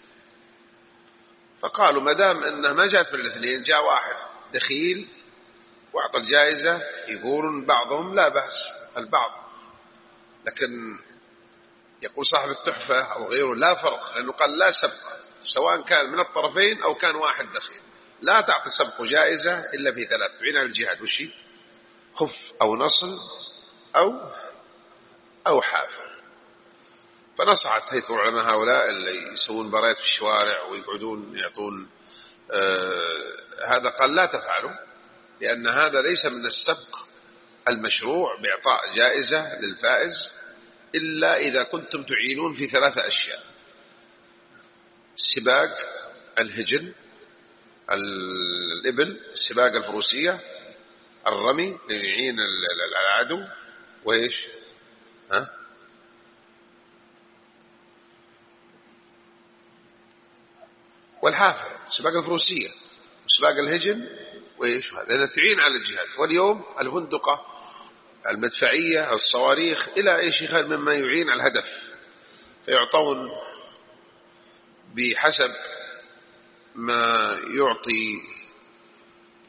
فقالوا ما دام أنها ما جاءت من الاثنين، جاء واحد دخيل وأعطى الجائزة، يقولون بعضهم لا بأس البعض، لكن يقول صاحب التحفة أو غيره لا فرق، لأنه قال لا سبق، سواء كان من الطرفين أو كان واحد دخيل، لا تعطي سبق جائزة إلا في ثلاث تعين على الجهاد، وشي خف أو نصل أو أو حافر. فنصحت هيئة العلماء هؤلاء اللي يسوون مباريات في الشوارع ويقعدون يعطون آه هذا، قال لا تفعلوا، لأن هذا ليس من السبق المشروع بإعطاء جائزة للفائز إلا إذا كنتم تعينون في ثلاثة أشياء: السباق، الهجن الإبل، السباق الفروسية، الرمي ليعين العدو، وإيش ها والحافر. السباق الفروسية وسباق الهجن وإيش هذا، لأنها تعين على الجهاد. واليوم البندقة المدفعية أو الصواريخ إلى أي شيء خير مما يعين على الهدف، فيعطون بحسب ما يعطي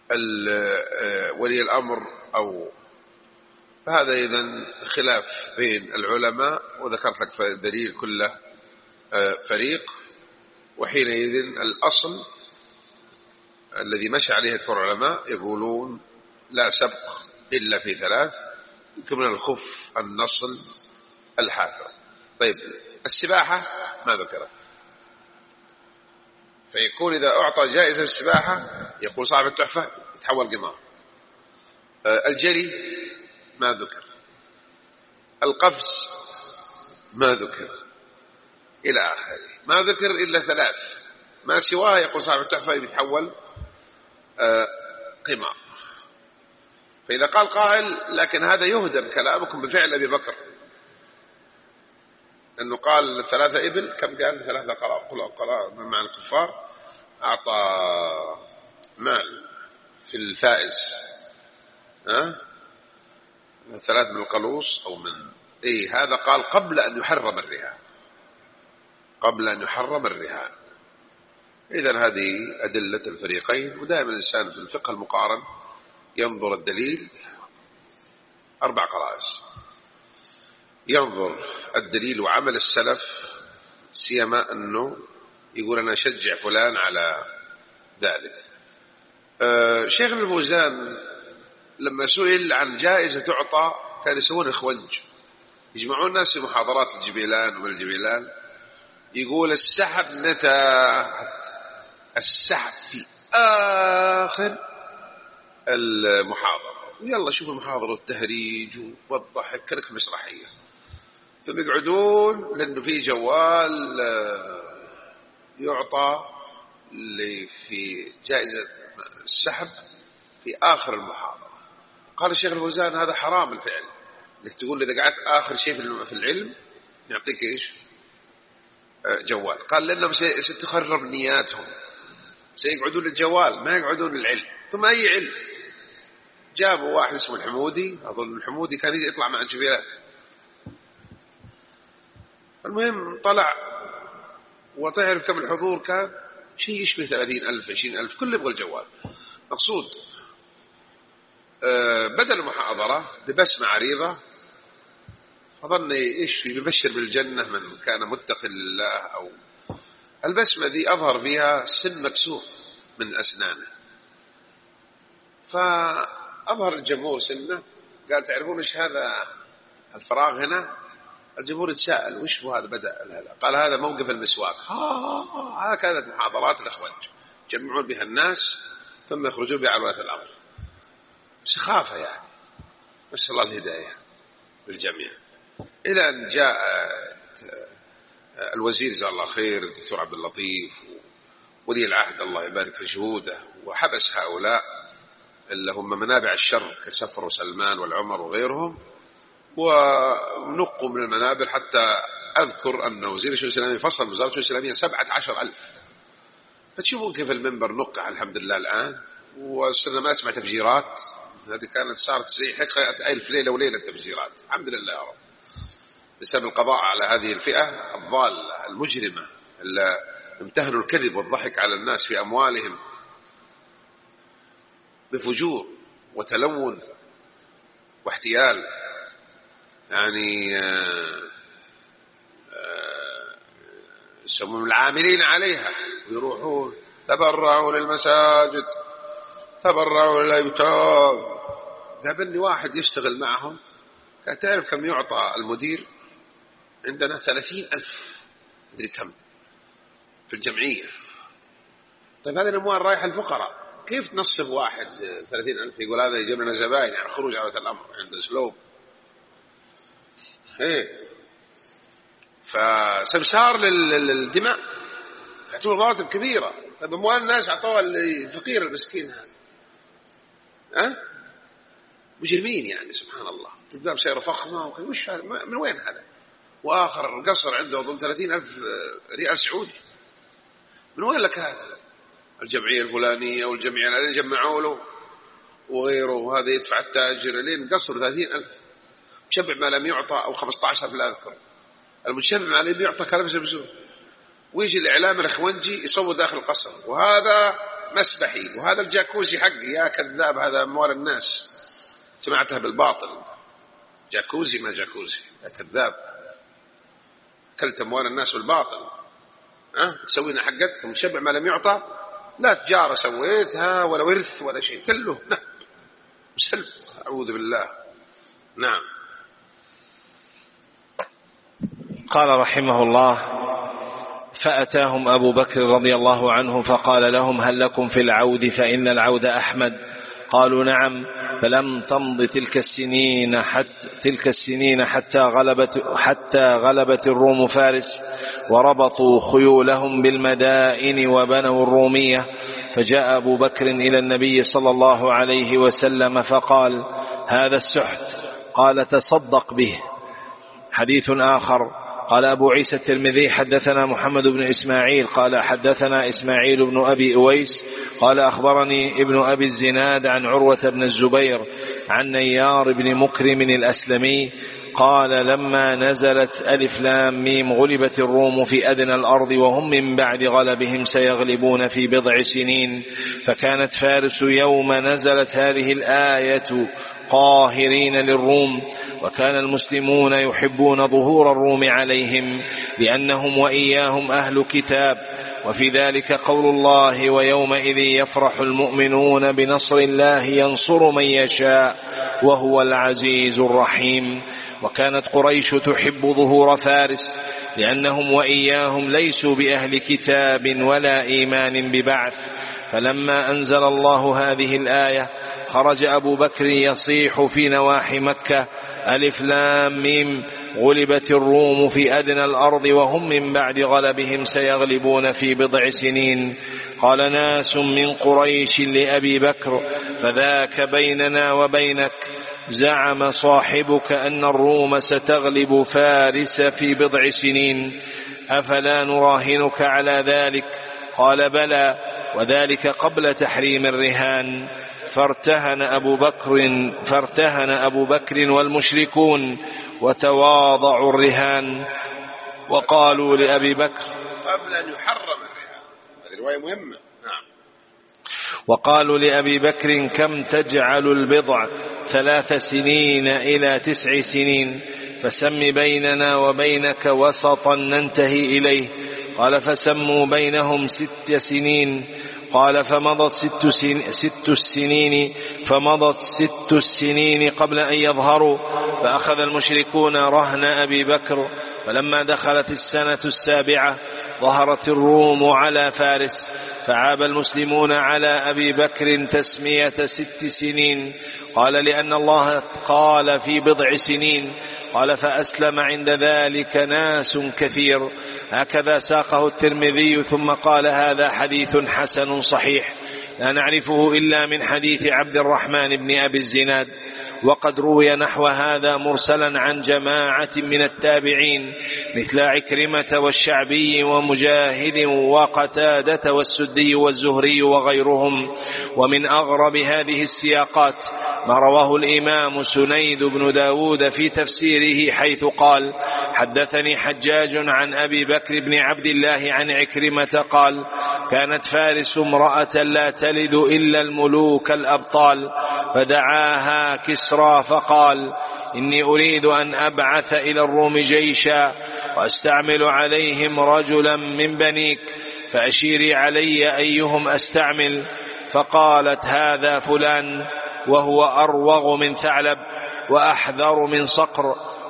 ولي الأمر أو فهذا إذن خلاف بين العلماء، وذكرت لك الدليل كله فريق. وحينئذ الأصل الذي مشى عليه أكثر العلماء يقولون لا سبق إلا في ثلاث، يمكن من الخف، النصل، الحافر. طيب السباحة ما ذكرت، فيكون إذا أعطى جائزة السباحة يقول صاحب التحفة يتحول قمار. الجري ما ذكر، القفز ما ذكر، إلى آخره. ما ذكر إلا ثلاث، ما سواه يقول صاحب التحفة يتحول قمار. فإذا قال قائل لكن هذا يهدم كلامكم بفعل أبي بكر، أنه قال ثلاثة إبل، كم قال؟ ثلاثة قراء مع الكفار، أعطى مال في الفائز، ها ثلاث من القلوص أو من إيه، هذا قال قبل أن يحرم الرهان، قبل أن يحرم الرهان. إذن هذه أدلة الفريقين. ودائما الإنسان في الفقه المقارن ينظر الدليل أربع قرائس، ينظر الدليل وعمل السلف، سيما أنه يقول أنا أشجع فلان على ذلك. أه شيخ الفوزان لما سئل عن جائزة تعطى كان يسوون إخوانج، يجمعون الناس في محاضرات الجبيلان ومن الجبيلان، يقول السحب متى؟ السحب في آخر المحاضرة، يلا شوف المحاضرة والتهريج والضحك كانك مسرحية، ثم يقعدون لأنه في جوال يعطى اللي في جائزة السحب في آخر المحاضرة. قال الشيخ الفوزان هذا حرام الفعل، انك تقول إذا قعدت آخر شيء في العلم يعطيك إيش؟ جوال. قال لأنهم ستخرب نياتهم، سيقعدون للجوال ما يقعدون للعلم. ثم أي علم؟ جابوا واحد اسمه الحمودي، أظن الحمودي كان يطلع مع الجبيلات. المهم طلع وتعرف كم الحضور كان؟ شيء يشبه ثلاثين ألف عشرين ألف، كله يبغى الجوال. مقصود أه بدل المحاضرة ببسمة عريضة، أظن إيش يبشر بالجنة من كان متقي لله، أو البسمة دي أظهر فيها سن مكسور من أسنانه، فأظهر الجمهور سنه. قال تعرفون إيش هذا الفراغ هنا؟ الجمهور يتساءل وش هو هذا؟ بدأ هذا قال هذا موقف المسواك. ها كانت محاضرات الأخوان يجمعون بها الناس ثم يخرجون بها على ولاة الأمر، سخافة يعني. نسأل الله الهداية للجميع. إلى أن جاء الوزير جزاه الله خير الدكتور عبد اللطيف ولي العهد الله يبارك في جهوده، وحبس هؤلاء اللي هم منابع الشر كسفر وسلمان والعمر وغيرهم، ونقوا من المنابر. حتى أذكر أن وزير الشؤون الإسلامية فصل وزارة الشؤون الإسلامية سبعة عشر ألف. فتشوفون كيف المنبر نقع الحمد لله الآن، وصرنا ما نسمع تفجيرات. هذه كانت صارت زي حقيقة ألف ليلة وليلة تفجيرات. الحمد لله يا رب بسبب القضاء على هذه الفئة الضالة المجرمة اللي امتهنوا الكذب والضحك على الناس في أموالهم بفجور وتلون واحتيال. يعني يسمون العاملين عليها ويروحون تبرعوا للمساجد، تبرعوا للأيتام. قابلني واحد يشتغل معهم كان تعرف كم يعطى المدير؟ عندنا ثلاثين ألف مدري كم في الجمعية. طيب هذه الأموال رايحة الفقراء، كيف تنصب واحد ثلاثين ألف يقول هذا يجيب لنا زبائن؟ يعني خروج على الأمر عند أسلوب ايه. فسمسار للدماء، يعطون رواتب كبيرة. طيب أموال الناس أعطوها الفقير المسكين هذا، ها أه؟ مجرمين يعني سبحان الله. تبدأ بسيارة فخمة وش هذا؟ من وين هذا؟ وآخر القصر عنده أظن ثلاثين ألف ريال سعودي. من وين لك هذا؟ الجمعية الفلانية والجمعية اللي جمعوا له وغيره، وهذا يدفع التاجر لين قصر ثلاثين ألف. مشبع ما لم يعطى أو خمسة عشر لا أذكر، المشبع ما لم يعطى كلام زبزور. ويجي الإعلام الإخوانجي يصور داخل القصر، وهذا مسبحي، وهذا الجاكوزي حقي يا كذاب، هذا أموال الناس سمعتها بالباطل. جاكوزي ما جاكوزي يا كذاب، كلت أموال الناس بالباطل. أه؟ تسوينا حقتك مشبع ما لم يعطى، لا تجارة سويتها ولا ورث ولا شيء، كله نعم مسلم، أعوذ بالله. نعم. قال رحمه الله: فأتاهم أبو بكر رضي الله عنه فقال لهم: هل لكم في العود فإن العود أحمد؟ قالوا: نعم. فلم تمض تلك السنين حتى تلك السنين حتى غلبت حتى غلبت الروم فارس، وربطوا خيولهم بالمدائن وبنوا الرومية. فجاء أبو بكر إلى النبي صلى الله عليه وسلم فقال: هذا السحت. قال: تصدق به. حديث آخر. قال أبو عيسى الترمذي: حدثنا محمد بن إسماعيل قال حدثنا إسماعيل بن أبي أويس قال أخبرني ابن أبي الزناد عن عروة بن الزبير عن نيار بن مكرم الأسلمي قال: لما نزلت ألف لام ميم غلبت الروم في أدنى الأرض وهم من بعد غلبهم سيغلبون في بضع سنين، فكانت فارس يوم نزلت هذه الآية قاهرين للروم، وكان المسلمون يحبون ظهور الروم عليهم لأنهم وإياهم أهل كتاب. وفي ذلك قول الله: ويومئذ يفرح المؤمنون بنصر الله ينصر من يشاء وهو العزيز الرحيم. وكانت قريش تحب ظهور فارس لأنهم وإياهم ليسوا بأهل كتاب ولا إيمان ببعث. فلما أنزل الله هذه الآية خرج أبو بكر يصيح في نواحي مكة: ألف لام ميم غلبت الروم في أدنى الأرض وهم من بعد غلبهم سيغلبون في بضع سنين. قال ناس من قريش لأبي بكر: فذاك بيننا وبينك، زعم صاحبك أن الروم ستغلب فارس في بضع سنين، أفلا نراهنك على ذلك؟ قال: بلى، وذلك قبل تحريم الرهان. فارتهن أبو بكر فارتهن أبو بكر والمشركون وتواضعوا الرهان، وقالوا لأبي بكر قبل أن يحرم الرهان. هذه رواية مهمة. نعم. وقالوا لأبي بكر: كم تجعل البضع؟ ثلاث سنين إلى تسع سنين، فسم بيننا وبينك وسطا ننتهي إليه. قال: فسموا بينهم ست سنين. قال: فمضت ست, سن ست السنين فمضت ست السنين قبل أن يظهروا، فأخذ المشركون رهن أبي بكر. فلما دخلت السنة السابعة ظهرت الروم على فارس، فعاب المسلمون على أبي بكر تسمية ست سنين. قال: لأن الله قال في بضع سنين. قال: فأسلم عند ذلك ناس كثير. هكذا ساقه الترمذي ثم قال: هذا حديث حسن صحيح لا نعرفه إلا من حديث عبد الرحمن بن أبي الزناد. وقد روي نحو هذا مرسلا عن جماعة من التابعين مثل عكرمة والشعبي ومجاهد وقتادة والسدي والزهري وغيرهم. ومن أغرب هذه السياقات ما رواه الإمام سنيد بن داود في تفسيره، حيث قال: حدثني حجاج عن أبي بكر بن عبد الله عن عكرمة قال: كانت فارس امرأة لا تلد إلا الملوك الأبطال، فدعاها كسرى فقال: إني أريد أن أبعث إلى الروم جيشا وأستعمل عليهم رجلا من بنيك، فأشيري علي أيهم أستعمل. فقالت: هذا فلان، وهو أروغ من ثعلب وأحذر من صقر،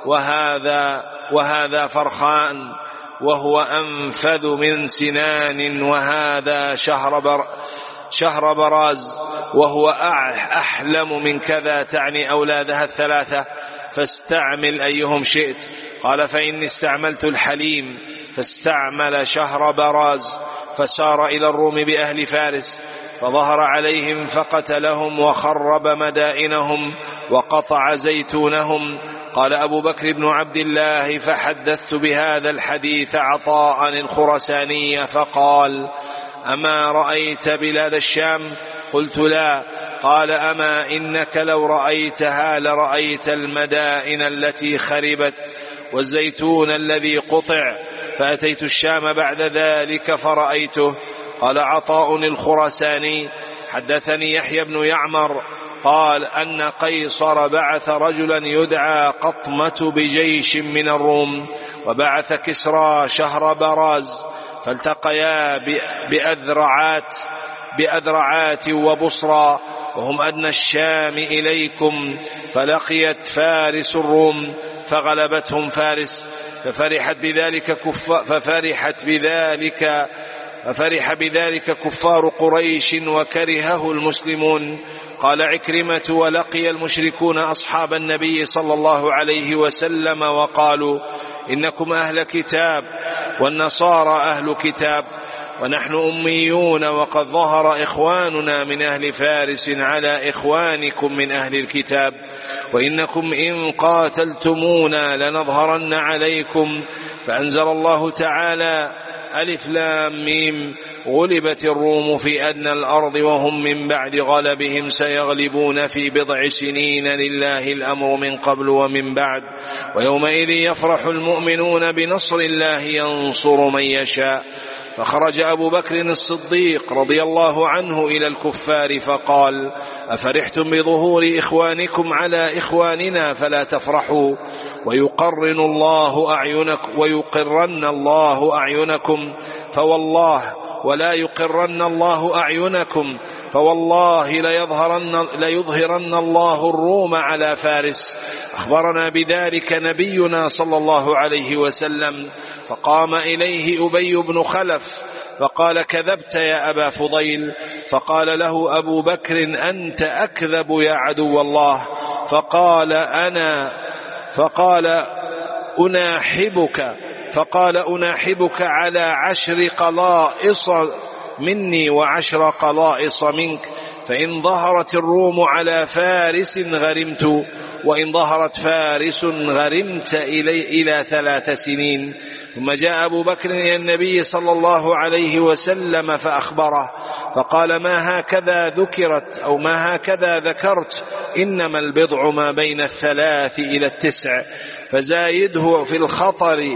وهذا, وهذا فرخان، وهو أنفذ من سنان، وهذا شهر, بر شهر براز، وهو أحلم من كذا، تعني أولادها الثلاثة، فاستعمل أيهم شئت. قال: فإني استعملت الحليم. فاستعمل شهر براز، فسار إلى الروم بأهل فارس، فظهر عليهم فقتلهم وخرب مدائنهم وقطع زيتونهم. قال أبو بكر بن عبد الله: فحدثت بهذا الحديث عطاء الخرساني فقال: أما رأيت بلاد الشام؟ قلت: لا. قال: أما إنك لو رأيتها لرأيت المدائن التي خربت والزيتون الذي قطع. فأتيت الشام بعد ذلك فرأيته، قال عطاء الخراساني حدثني يحيى بن يعمر قال أن قيصر بعث رجلا يدعى قطمة بجيش من الروم، وبعث كسرى شهر براز، فالتقيا بأذرعات بأذرعات وبصرى وهم أدنى الشام إليكم، فلقيت فارس الروم فغلبتهم فارس، ففرحت بذلك كفار ففرحت بذلك ففرح بذلك كفار قريش وكرهه المسلمون. قال عكرمة: ولقي المشركون أصحاب النبي صلى الله عليه وسلم وقالوا: إنكم أهل كتاب والنصارى أهل كتاب ونحن أميون، وقد ظهر إخواننا من أهل فارس على إخوانكم من أهل الكتاب، وإنكم إن قاتلتمونا لنظهرن عليكم. فأنزل الله تعالى: ألف لام ميم غلبت الروم في أدنى الأرض وهم من بعد غلبهم سيغلبون في بضع سنين لله الأمر من قبل ومن بعد، ويومئذ يفرح المؤمنون بنصر الله ينصر من يشاء. فخرج أبو بكر الصديق رضي الله عنه إلى الكفار فقال: أفرحتم بظهور إخوانكم على إخواننا فلا تفرحوا، ويقرن الله أعينكم ويقرن الله أعينكم فوالله ولا يقرن الله أعينكم فوالله ليظهرن, ليظهرن الله الروم على فارس. أخبرنا بذلك نبينا صلى الله عليه وسلم، فقام إليه أبي بن خلف فقال: كذبت يا أبا فضيل. فقال له أبو بكر: أنت أكذب يا عدو الله. فقال أنا فقال أناحبك فقال أناحبك على عشر قلائص مني وعشر قلائص منك، فإن ظهرت الروم على فارس غرمت، وإن ظهرت فارس غرمت إلي إلى ثلاث سنين. ثم جاء أبو بكر إلى النبي صلى الله عليه وسلم فأخبره، فقال: ما هكذا ذكرت أو ما هكذا ذكرت، إنما البضع ما بين الثلاث إلى التسع، فزايده في الخطر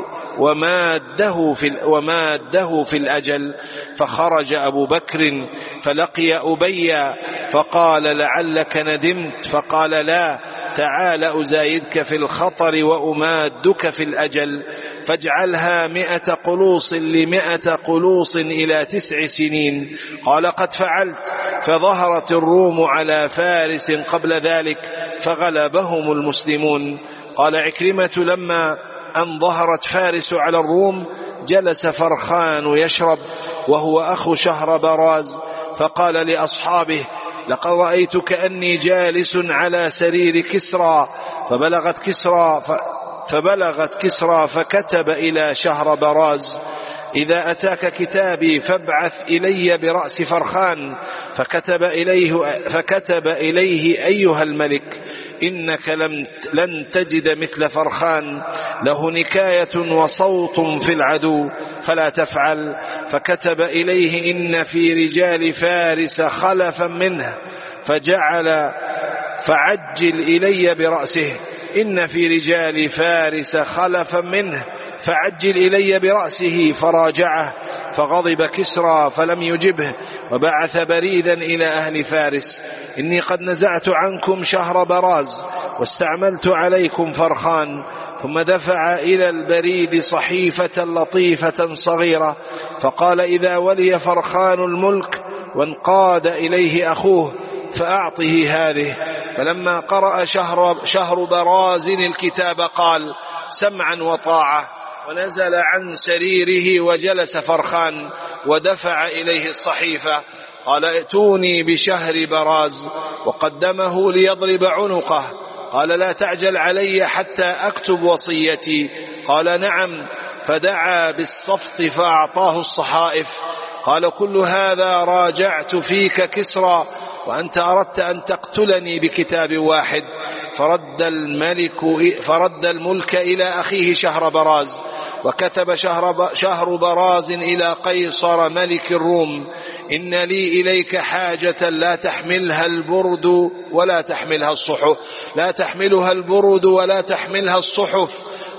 وماده في, وماده في الأجل. فخرج أبو بكر فلقي أبي فقال: لعلك ندمت؟ فقال: لا، تعال أزايدك في الخطر وأمادك في الأجل، فاجعلها مئة قلوص لمئة قلوص إلى تسع سنين. قال: قد فعلت. فظهرت الروم على فارس قبل ذلك فغلبهم المسلمون. قال عكرمة: لما أن ظهرت فارس على الروم جلس فرخان يشرب وهو أخو شهر براز، فقال لأصحابه: لقد رأيت كأني جالس على سرير كسرى. فبلغت كسرى ف... فبلغت كسرى فكتب إلى شهر براز: إذا أتاك كتابي فابعث إلي برأس فرخان. فكتب إليه, فكتب إليه: أيها الملك، إنك لم لن تجد مثل فرخان، له نكاية وصوت في العدو، فلا تفعل. فكتب إليه: إن في رجال فارس خلفا منه، فجعل فعجل إلي برأسه. إن في رجال فارس خلفا منه فعجل إلي برأسه. فراجعه، فغضب كسرى فلم يجبه، وبعث بريدا إلى أهل فارس: إني قد نزعت عنكم شهر براز واستعملت عليكم فرخان. ثم دفع إلى البريد صحيفة لطيفة صغيرة فقال: إذا ولي فرخان الملك وانقاد إليه أخوه فأعطه هذه. فلما قرأ شهر, شهر براز الكتاب قال: سمعا وطاعة، ونزل عن سريره وجلس فرخان ودفع إليه الصحيفة. قال: ائتوني بشهر براز، وقدمه ليضرب عنقه. قال: لا تعجل علي حتى أكتب وصيتي. قال: نعم. فدعا بالصفط فأعطاه الصحائف. قال: كل هذا راجعت فيك كسرى، وأنت أردت أن تقتلني بكتاب واحد. فرد الملك فرد الملك إلى أخيه شهر براز، وكتب شهر, شهر براز إلى قيصر ملك الروم: إن لي إليك حاجة لا تحملها البرد ولا تحملها الصحف لا تحملها البرد ولا تحملها الصحف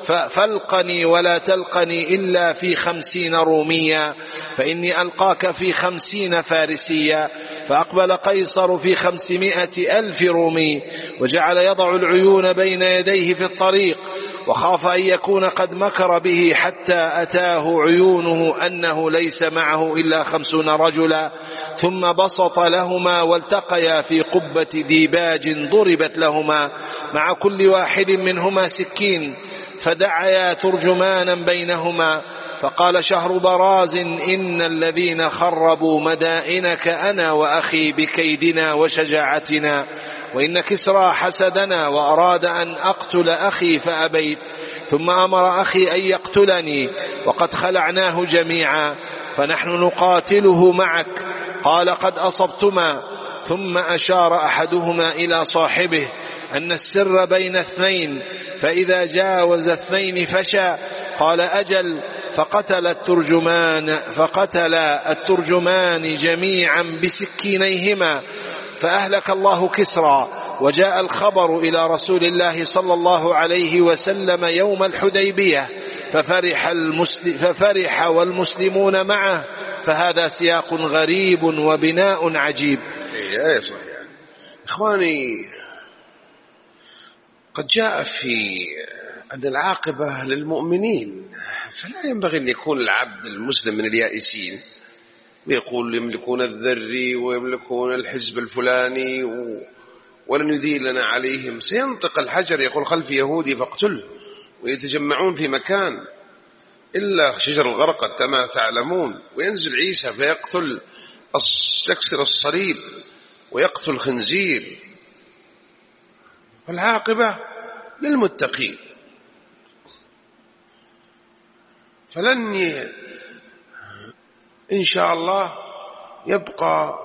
فالقني ولا تلقني إلا في خمسين روميا فإني ألقاك في خمسين فارسيا. فأقبل قيصر في خمسمائة ألف رومي وجعل يضع العيون بين يديه في الطريق، وخاف أن يكون قد مكر به حتى أتاه عيونه أنه ليس معه إلا خمسون رجلا. ثم بسط لهما والتقيا في قبة ديباج ضربت لهما مع كل واحد منهما سكين، فدعيا ترجمانا بينهما فقال شهر براز إن الذين خربوا مدائنك أنا وأخي بكيدنا وشجاعتنا، وإن كسرى حسدنا وأراد أن أقتل أخي فأبيت، ثم أمر أخي أن يقتلني وقد خلعناه جميعا فنحن نقاتله معك. قال قد أصبتما. ثم أشار أحدهما إلى صاحبه أن السر بين اثنين، فإذا جاوز اثنين فشى. قال أجل. فقتل الترجمان فقتل الترجمان جميعا بسكينيهما فأهلك الله كسرى. وجاء الخبر إلى رسول الله صلى الله عليه وسلم يوم الحديبية ففرح, المسلم ففرح والمسلمون معه. فهذا سياق غريب وبناء عجيب. يا صحيح إخواني، قد جاء في أن العاقبة للمؤمنين، فلا ينبغي أن يكون العبد المسلم من اليائسين ويقول يملكون الذري ويملكون الحزب الفلاني ولن يدين لنا عليهم. سينطق الحجر يقول خلف يهودي فاقتله، ويتجمعون في مكان إلا شجر الغرقد كما تعلمون، وينزل عيسى فيقتل يكسر الصليب ويقتل الخنزير. والعاقبة للمتقين. فلن ي... إن شاء الله يبقى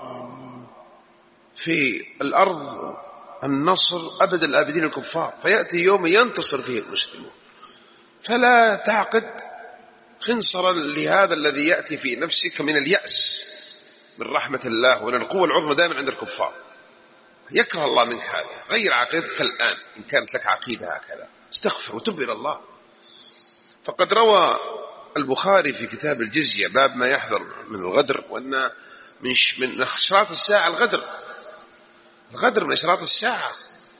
في الأرض النصر أبد الآبدين الكفار، فيأتي يوم ينتصر فيه المسلمون. فلا تعقد خنصرا لهذا الذي يأتي في نفسك من اليأس من رحمة الله، وأن القوة العظمى دائما عند الكفار. يكره الله منك هذا. غير عقيدتك الآن إن كانت لك عقيدة هكذا، استغفر وتب إلى الله. فقد روى البخاري في كتاب الجزية باب ما يحذر من الغدر، وأن من من أشراط الساعة الغدر. الغدر من أشراط الساعة.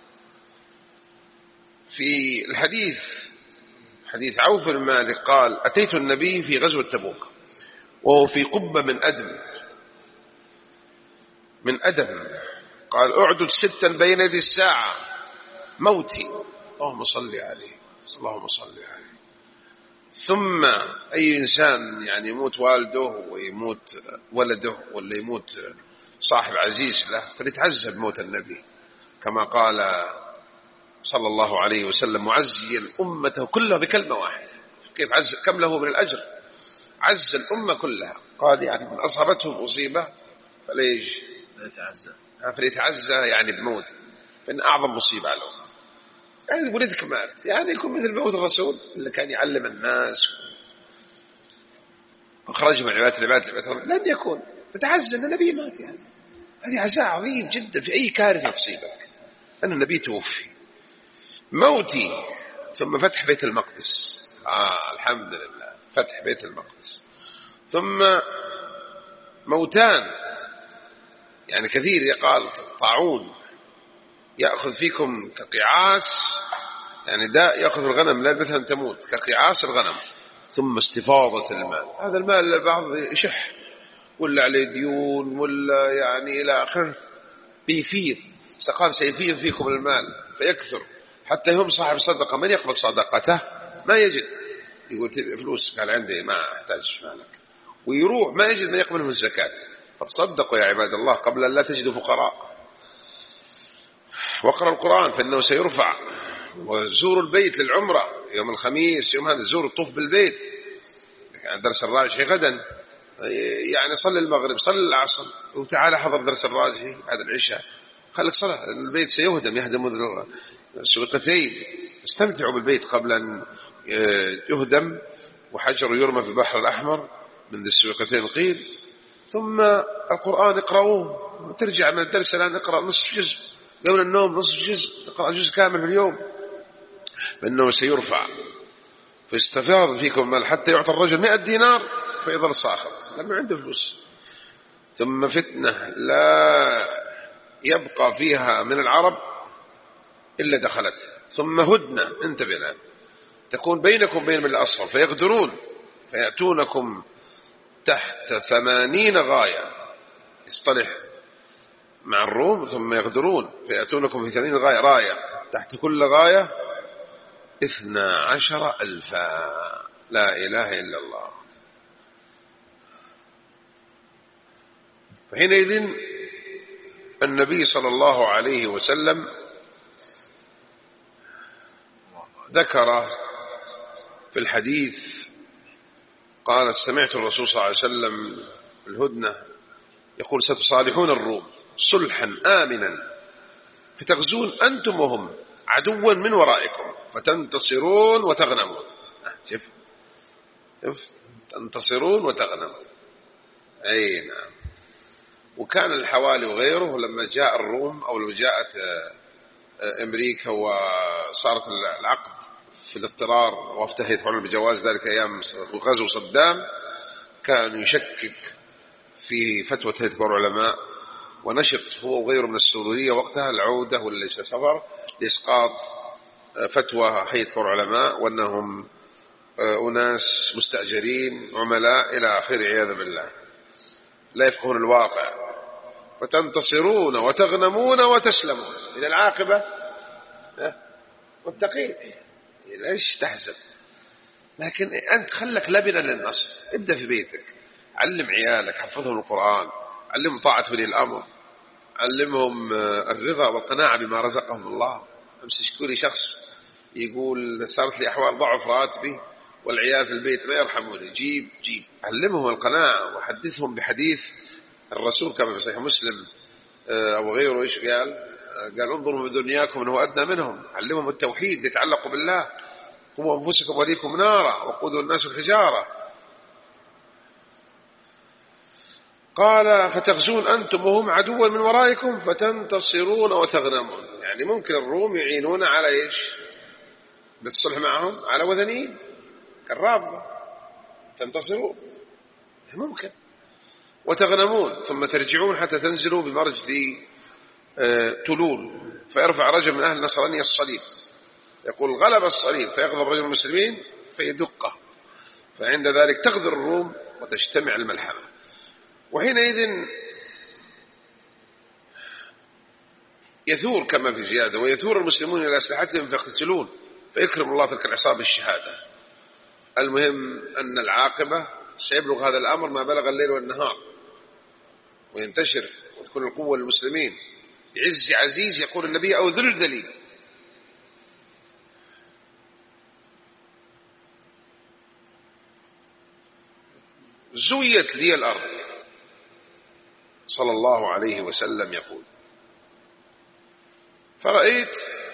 في الحديث حديث عوف بن مالك قال أتيت النبي في غزوة تبوك وهو في قبة من أدم من أدم قال أعدد ستا بين يدي الساعة موتي، اللهم صل عليه اللهم صل عليه. ثم أي إنسان يعني يموت والده ويموت ولده ولا يموت صاحب عزيز له فليتعزى بموت النبي، كما قال صلى الله عليه وسلم معزيا أمته كلها بكلمة واحدة. كيف عز؟ كم له من الأجر؟ عز الأمة كلها. قال يعني من أصابته مصيبة فليش فليتعزى فليتعزى يعني بموت، فإن أعظم مصيبة على الأمة. يعني ولدك مات، يعني يكون مثل موت الرسول اللي كان يعلم الناس وخرج من عبادة العبادة لن يكون، فتعزى أن النبي مات. يعني هذه عزاء عظيم جدا في أي كارثة تصيبك أن النبي توفي. موتي ثم فتح بيت المقدس. آه الحمد لله، فتح بيت المقدس. ثم موتان، يعني كثير يقال طاعون يأخذ فيكم كقعاس، يعني داء يأخذ الغنم لا مثلا تموت كقعاس الغنم. ثم استفاضة المال، هذا المال البعض يشح ولا عليه ديون ولا يعني إلى آخره، بيفيض. سقال سيفيض فيكم المال فيكثر حتى يهم صاحب صدقة من يقبل صدقته ما يجد، يقول فلوس قال عندي ما أحتاج مالك، ويروح ما يجد من يقبل من الزكاة. فتصدقوا يا عباد الله قبل أن لا تجدوا فقراء. وقرأ القرآن فإنه سيرفع. وزوروا البيت للعمرة يوم الخميس، يوم هذا زوروا الطوف بالبيت. يعني درس الراجحي غدا، يعني صلي المغرب صلي العصر وتعال حضر درس الراجحي هذا العشاء، خليك صلاة. البيت سيهدم يهدم السويقتين. استمتعوا بالبيت قبل أن يهدم وحجر يرمى في البحر الأحمر من ذي السويقتين قيل. ثم القرآن اقرأوه وترجع من الدرس الآن اقرأ نصف جزء قبل النوم، نصف جزء تقرأ جزء كامل في اليوم، فإنه سيرفع. فاستفاض فيكم المال حتى يعطى الرجل مئة دينار فيظل ساخط لما عنده فلوس. ثم فتنة لا يبقى فيها من العرب إلا دخلت. ثم هدنة، انتبه الآن، تكون بينكم بين من الأصفر فيغدرون فيأتونكم تحت ثمانين غاية، يصطلح مع الروم ثم يغدرون فيأتونكم في ثمانين غاية راية تحت كل غاية اثنا عشر ألفا. لا إله إلا الله. فحينئذ النبي صلى الله عليه وسلم ذكر في الحديث قال سمعت الرسول صلى الله عليه وسلم الهدنة يقول ستصالحون الروم صلحا آمنا فتغزون أنتم وهم عدوا من ورائكم فتنتصرون وتغنمون. شوف شوف تنتصرون وتغنمون. أي نعم. وكان الحوالي وغيره لما جاء الروم أو لو جاءت أمريكا وصارت العقد في الاضطرار وافتح يدفعون بجواز ذلك أيام غزو صدام، كان يشكك في فتوى هيئة كبار العلماء ونشط هو وغيره من السورية وقتها العودة ولا سفر لإسقاط فتوى هيئة كبار العلماء وأنهم أناس مستأجرين عملاء إلى آخره عياذا بالله لا يفقهون الواقع. فتنتصرون وتغنمون وتسلمون إلى العاقبة متقين. ليش تحزن؟ لكن أنت خلك لبنا للنصر. ابدأ في بيتك، علم عيالك، حفظهم القرآن، علمهم طاعة ولي الأمر، علمهم الرضا والقناعة بما رزقهم الله. أمس يشكوني شخص يقول صارت لي أحوال ضعف راتبي والعيال في البيت ما يرحموني، جيب جيب. علمهم القناعة وحدثهم بحديث الرسول كما في صحيح مسلم أو غيره. إيش قال؟ قال انظروا في دنياكم أنه أدنى منهم. علمهم التوحيد يتعلقوا بالله. قوا أنفسكم وليكم نارا وقودوا الناس الحجارة. قال فتغزون أنتم وهم عدوا من ورائكم فتنتصرون وتغنمون. يعني ممكن الروم يعينون على إيش؟ بالصلح معهم على وثنيين كالرافضة تنتصرون ممكن وتغنمون ثم ترجعون حتى تنزلوا بمرج ذي تلول فيرفع رجل من أهل النصرانية الصليب يقول غلب الصليب فيغضب رجل المسلمين فيدقه فعند ذلك تغدر الروم وتجتمع الملحمة. وحينئذ يثور كما في زيادة ويثور المسلمون إلى أسلحتهم فيقتتلون فيكرم الله تلك العصابة الشهادة. المهم أن العاقبة سيبلغ هذا الأمر ما بلغ الليل والنهار وينتشر وتكون القوة للمسلمين عز عزيز يقول النبي أو ذل ذليل. زويت لي الأرض صلى الله عليه وسلم يقول فرأيت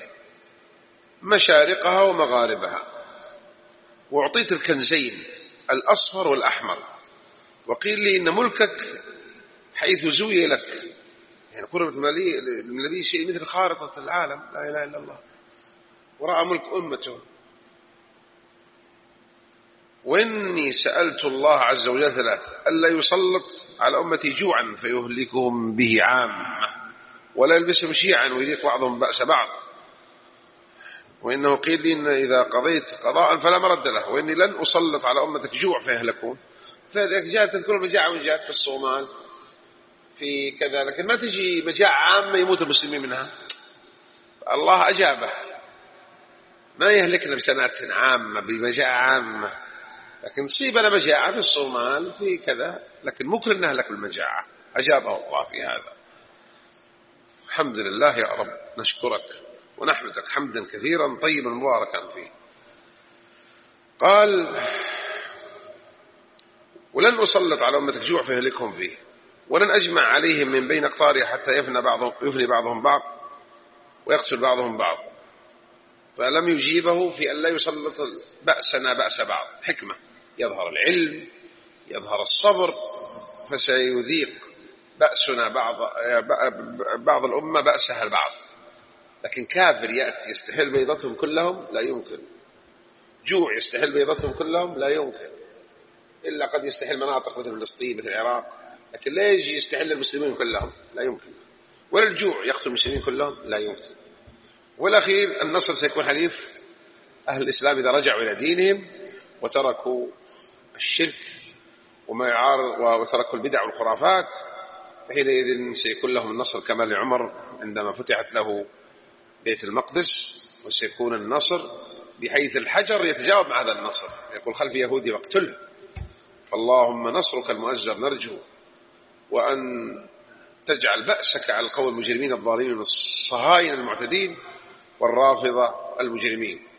مشارقها ومغاربها وأعطيت الكنزين الأصفر والأحمر وقيل لي إن ملكك حيث زوي لك يعني قربت النبي شيء مثل خارطة العالم لا إله إلا الله ورأى ملك أمته. وإني سألت الله عز وجل ثلاث ألا يسلط على أمتي جوعا فيهلكهم به عامة ولا يلبسهم شيعا ويذيق بعضهم بأس بعض وإنه قيل لي إن إذا قضيت قضاء فلا مرد له وإني لن أسلط على أمتك جوع فيهلكون. فذلك جاءت تذكر المجاعة وين جاءت في الصومال في كذا لكن ما تجي مجاعة عامة يموت المسلمين منها. الله أجابه ما يهلكنا بسنوات عامة بمجاعة عامة لكن تصيبنا مجاعة في الصومال في كذا لكن مو كلنا نهلك بالمجاعة. أجابه الله في هذا. الحمد لله يا رب نشكرك ونحمدك حمدا كثيرا طيبا مباركا فيه. قال ولن أسلط على أمتك جوع فيهلكهم فيه ولن أجمع عليهم من بين أقطارها حتى يفنى بعضهم يفني بعضهم بعض ويقتل بعضهم بعض. فلم يجيبه في أن لا يسلط بأسنا بأس بعض. حكمة يظهر العلم يظهر الصبر فسيذيق بأسنا بعض بعض الأمة بأسها البعض. لكن كافر يأتي يستحل بيضتهم كلهم لا يمكن جوع يستحل بيضتهم كلهم لا يمكن، إلا قد يستحل مناطق مثل فلسطين مثل العراق، لكن لا يجي يستحل المسلمين كلهم لا يمكن، ولا الجوع يقتل المسلمين كلهم لا يمكن. والأخير النصر سيكون حليف أهل الإسلام إذا رجعوا إلى دينهم وتركوا الشرك وما يعارض وتركوا البدع والخرافات، فحينئذ سيكون لهم النصر كما لعمر عندما فتحت له بيت المقدس، وسيكون النصر بحيث الحجر يتجاوب مع هذا النصر، يقول خلف يهودي واقتله، فاللهم نصرك المؤزر نرجو، وأن تجعل بأسك على القوم المجرمين الظالمين الصهاينة المعتدين والرافضة المجرمين.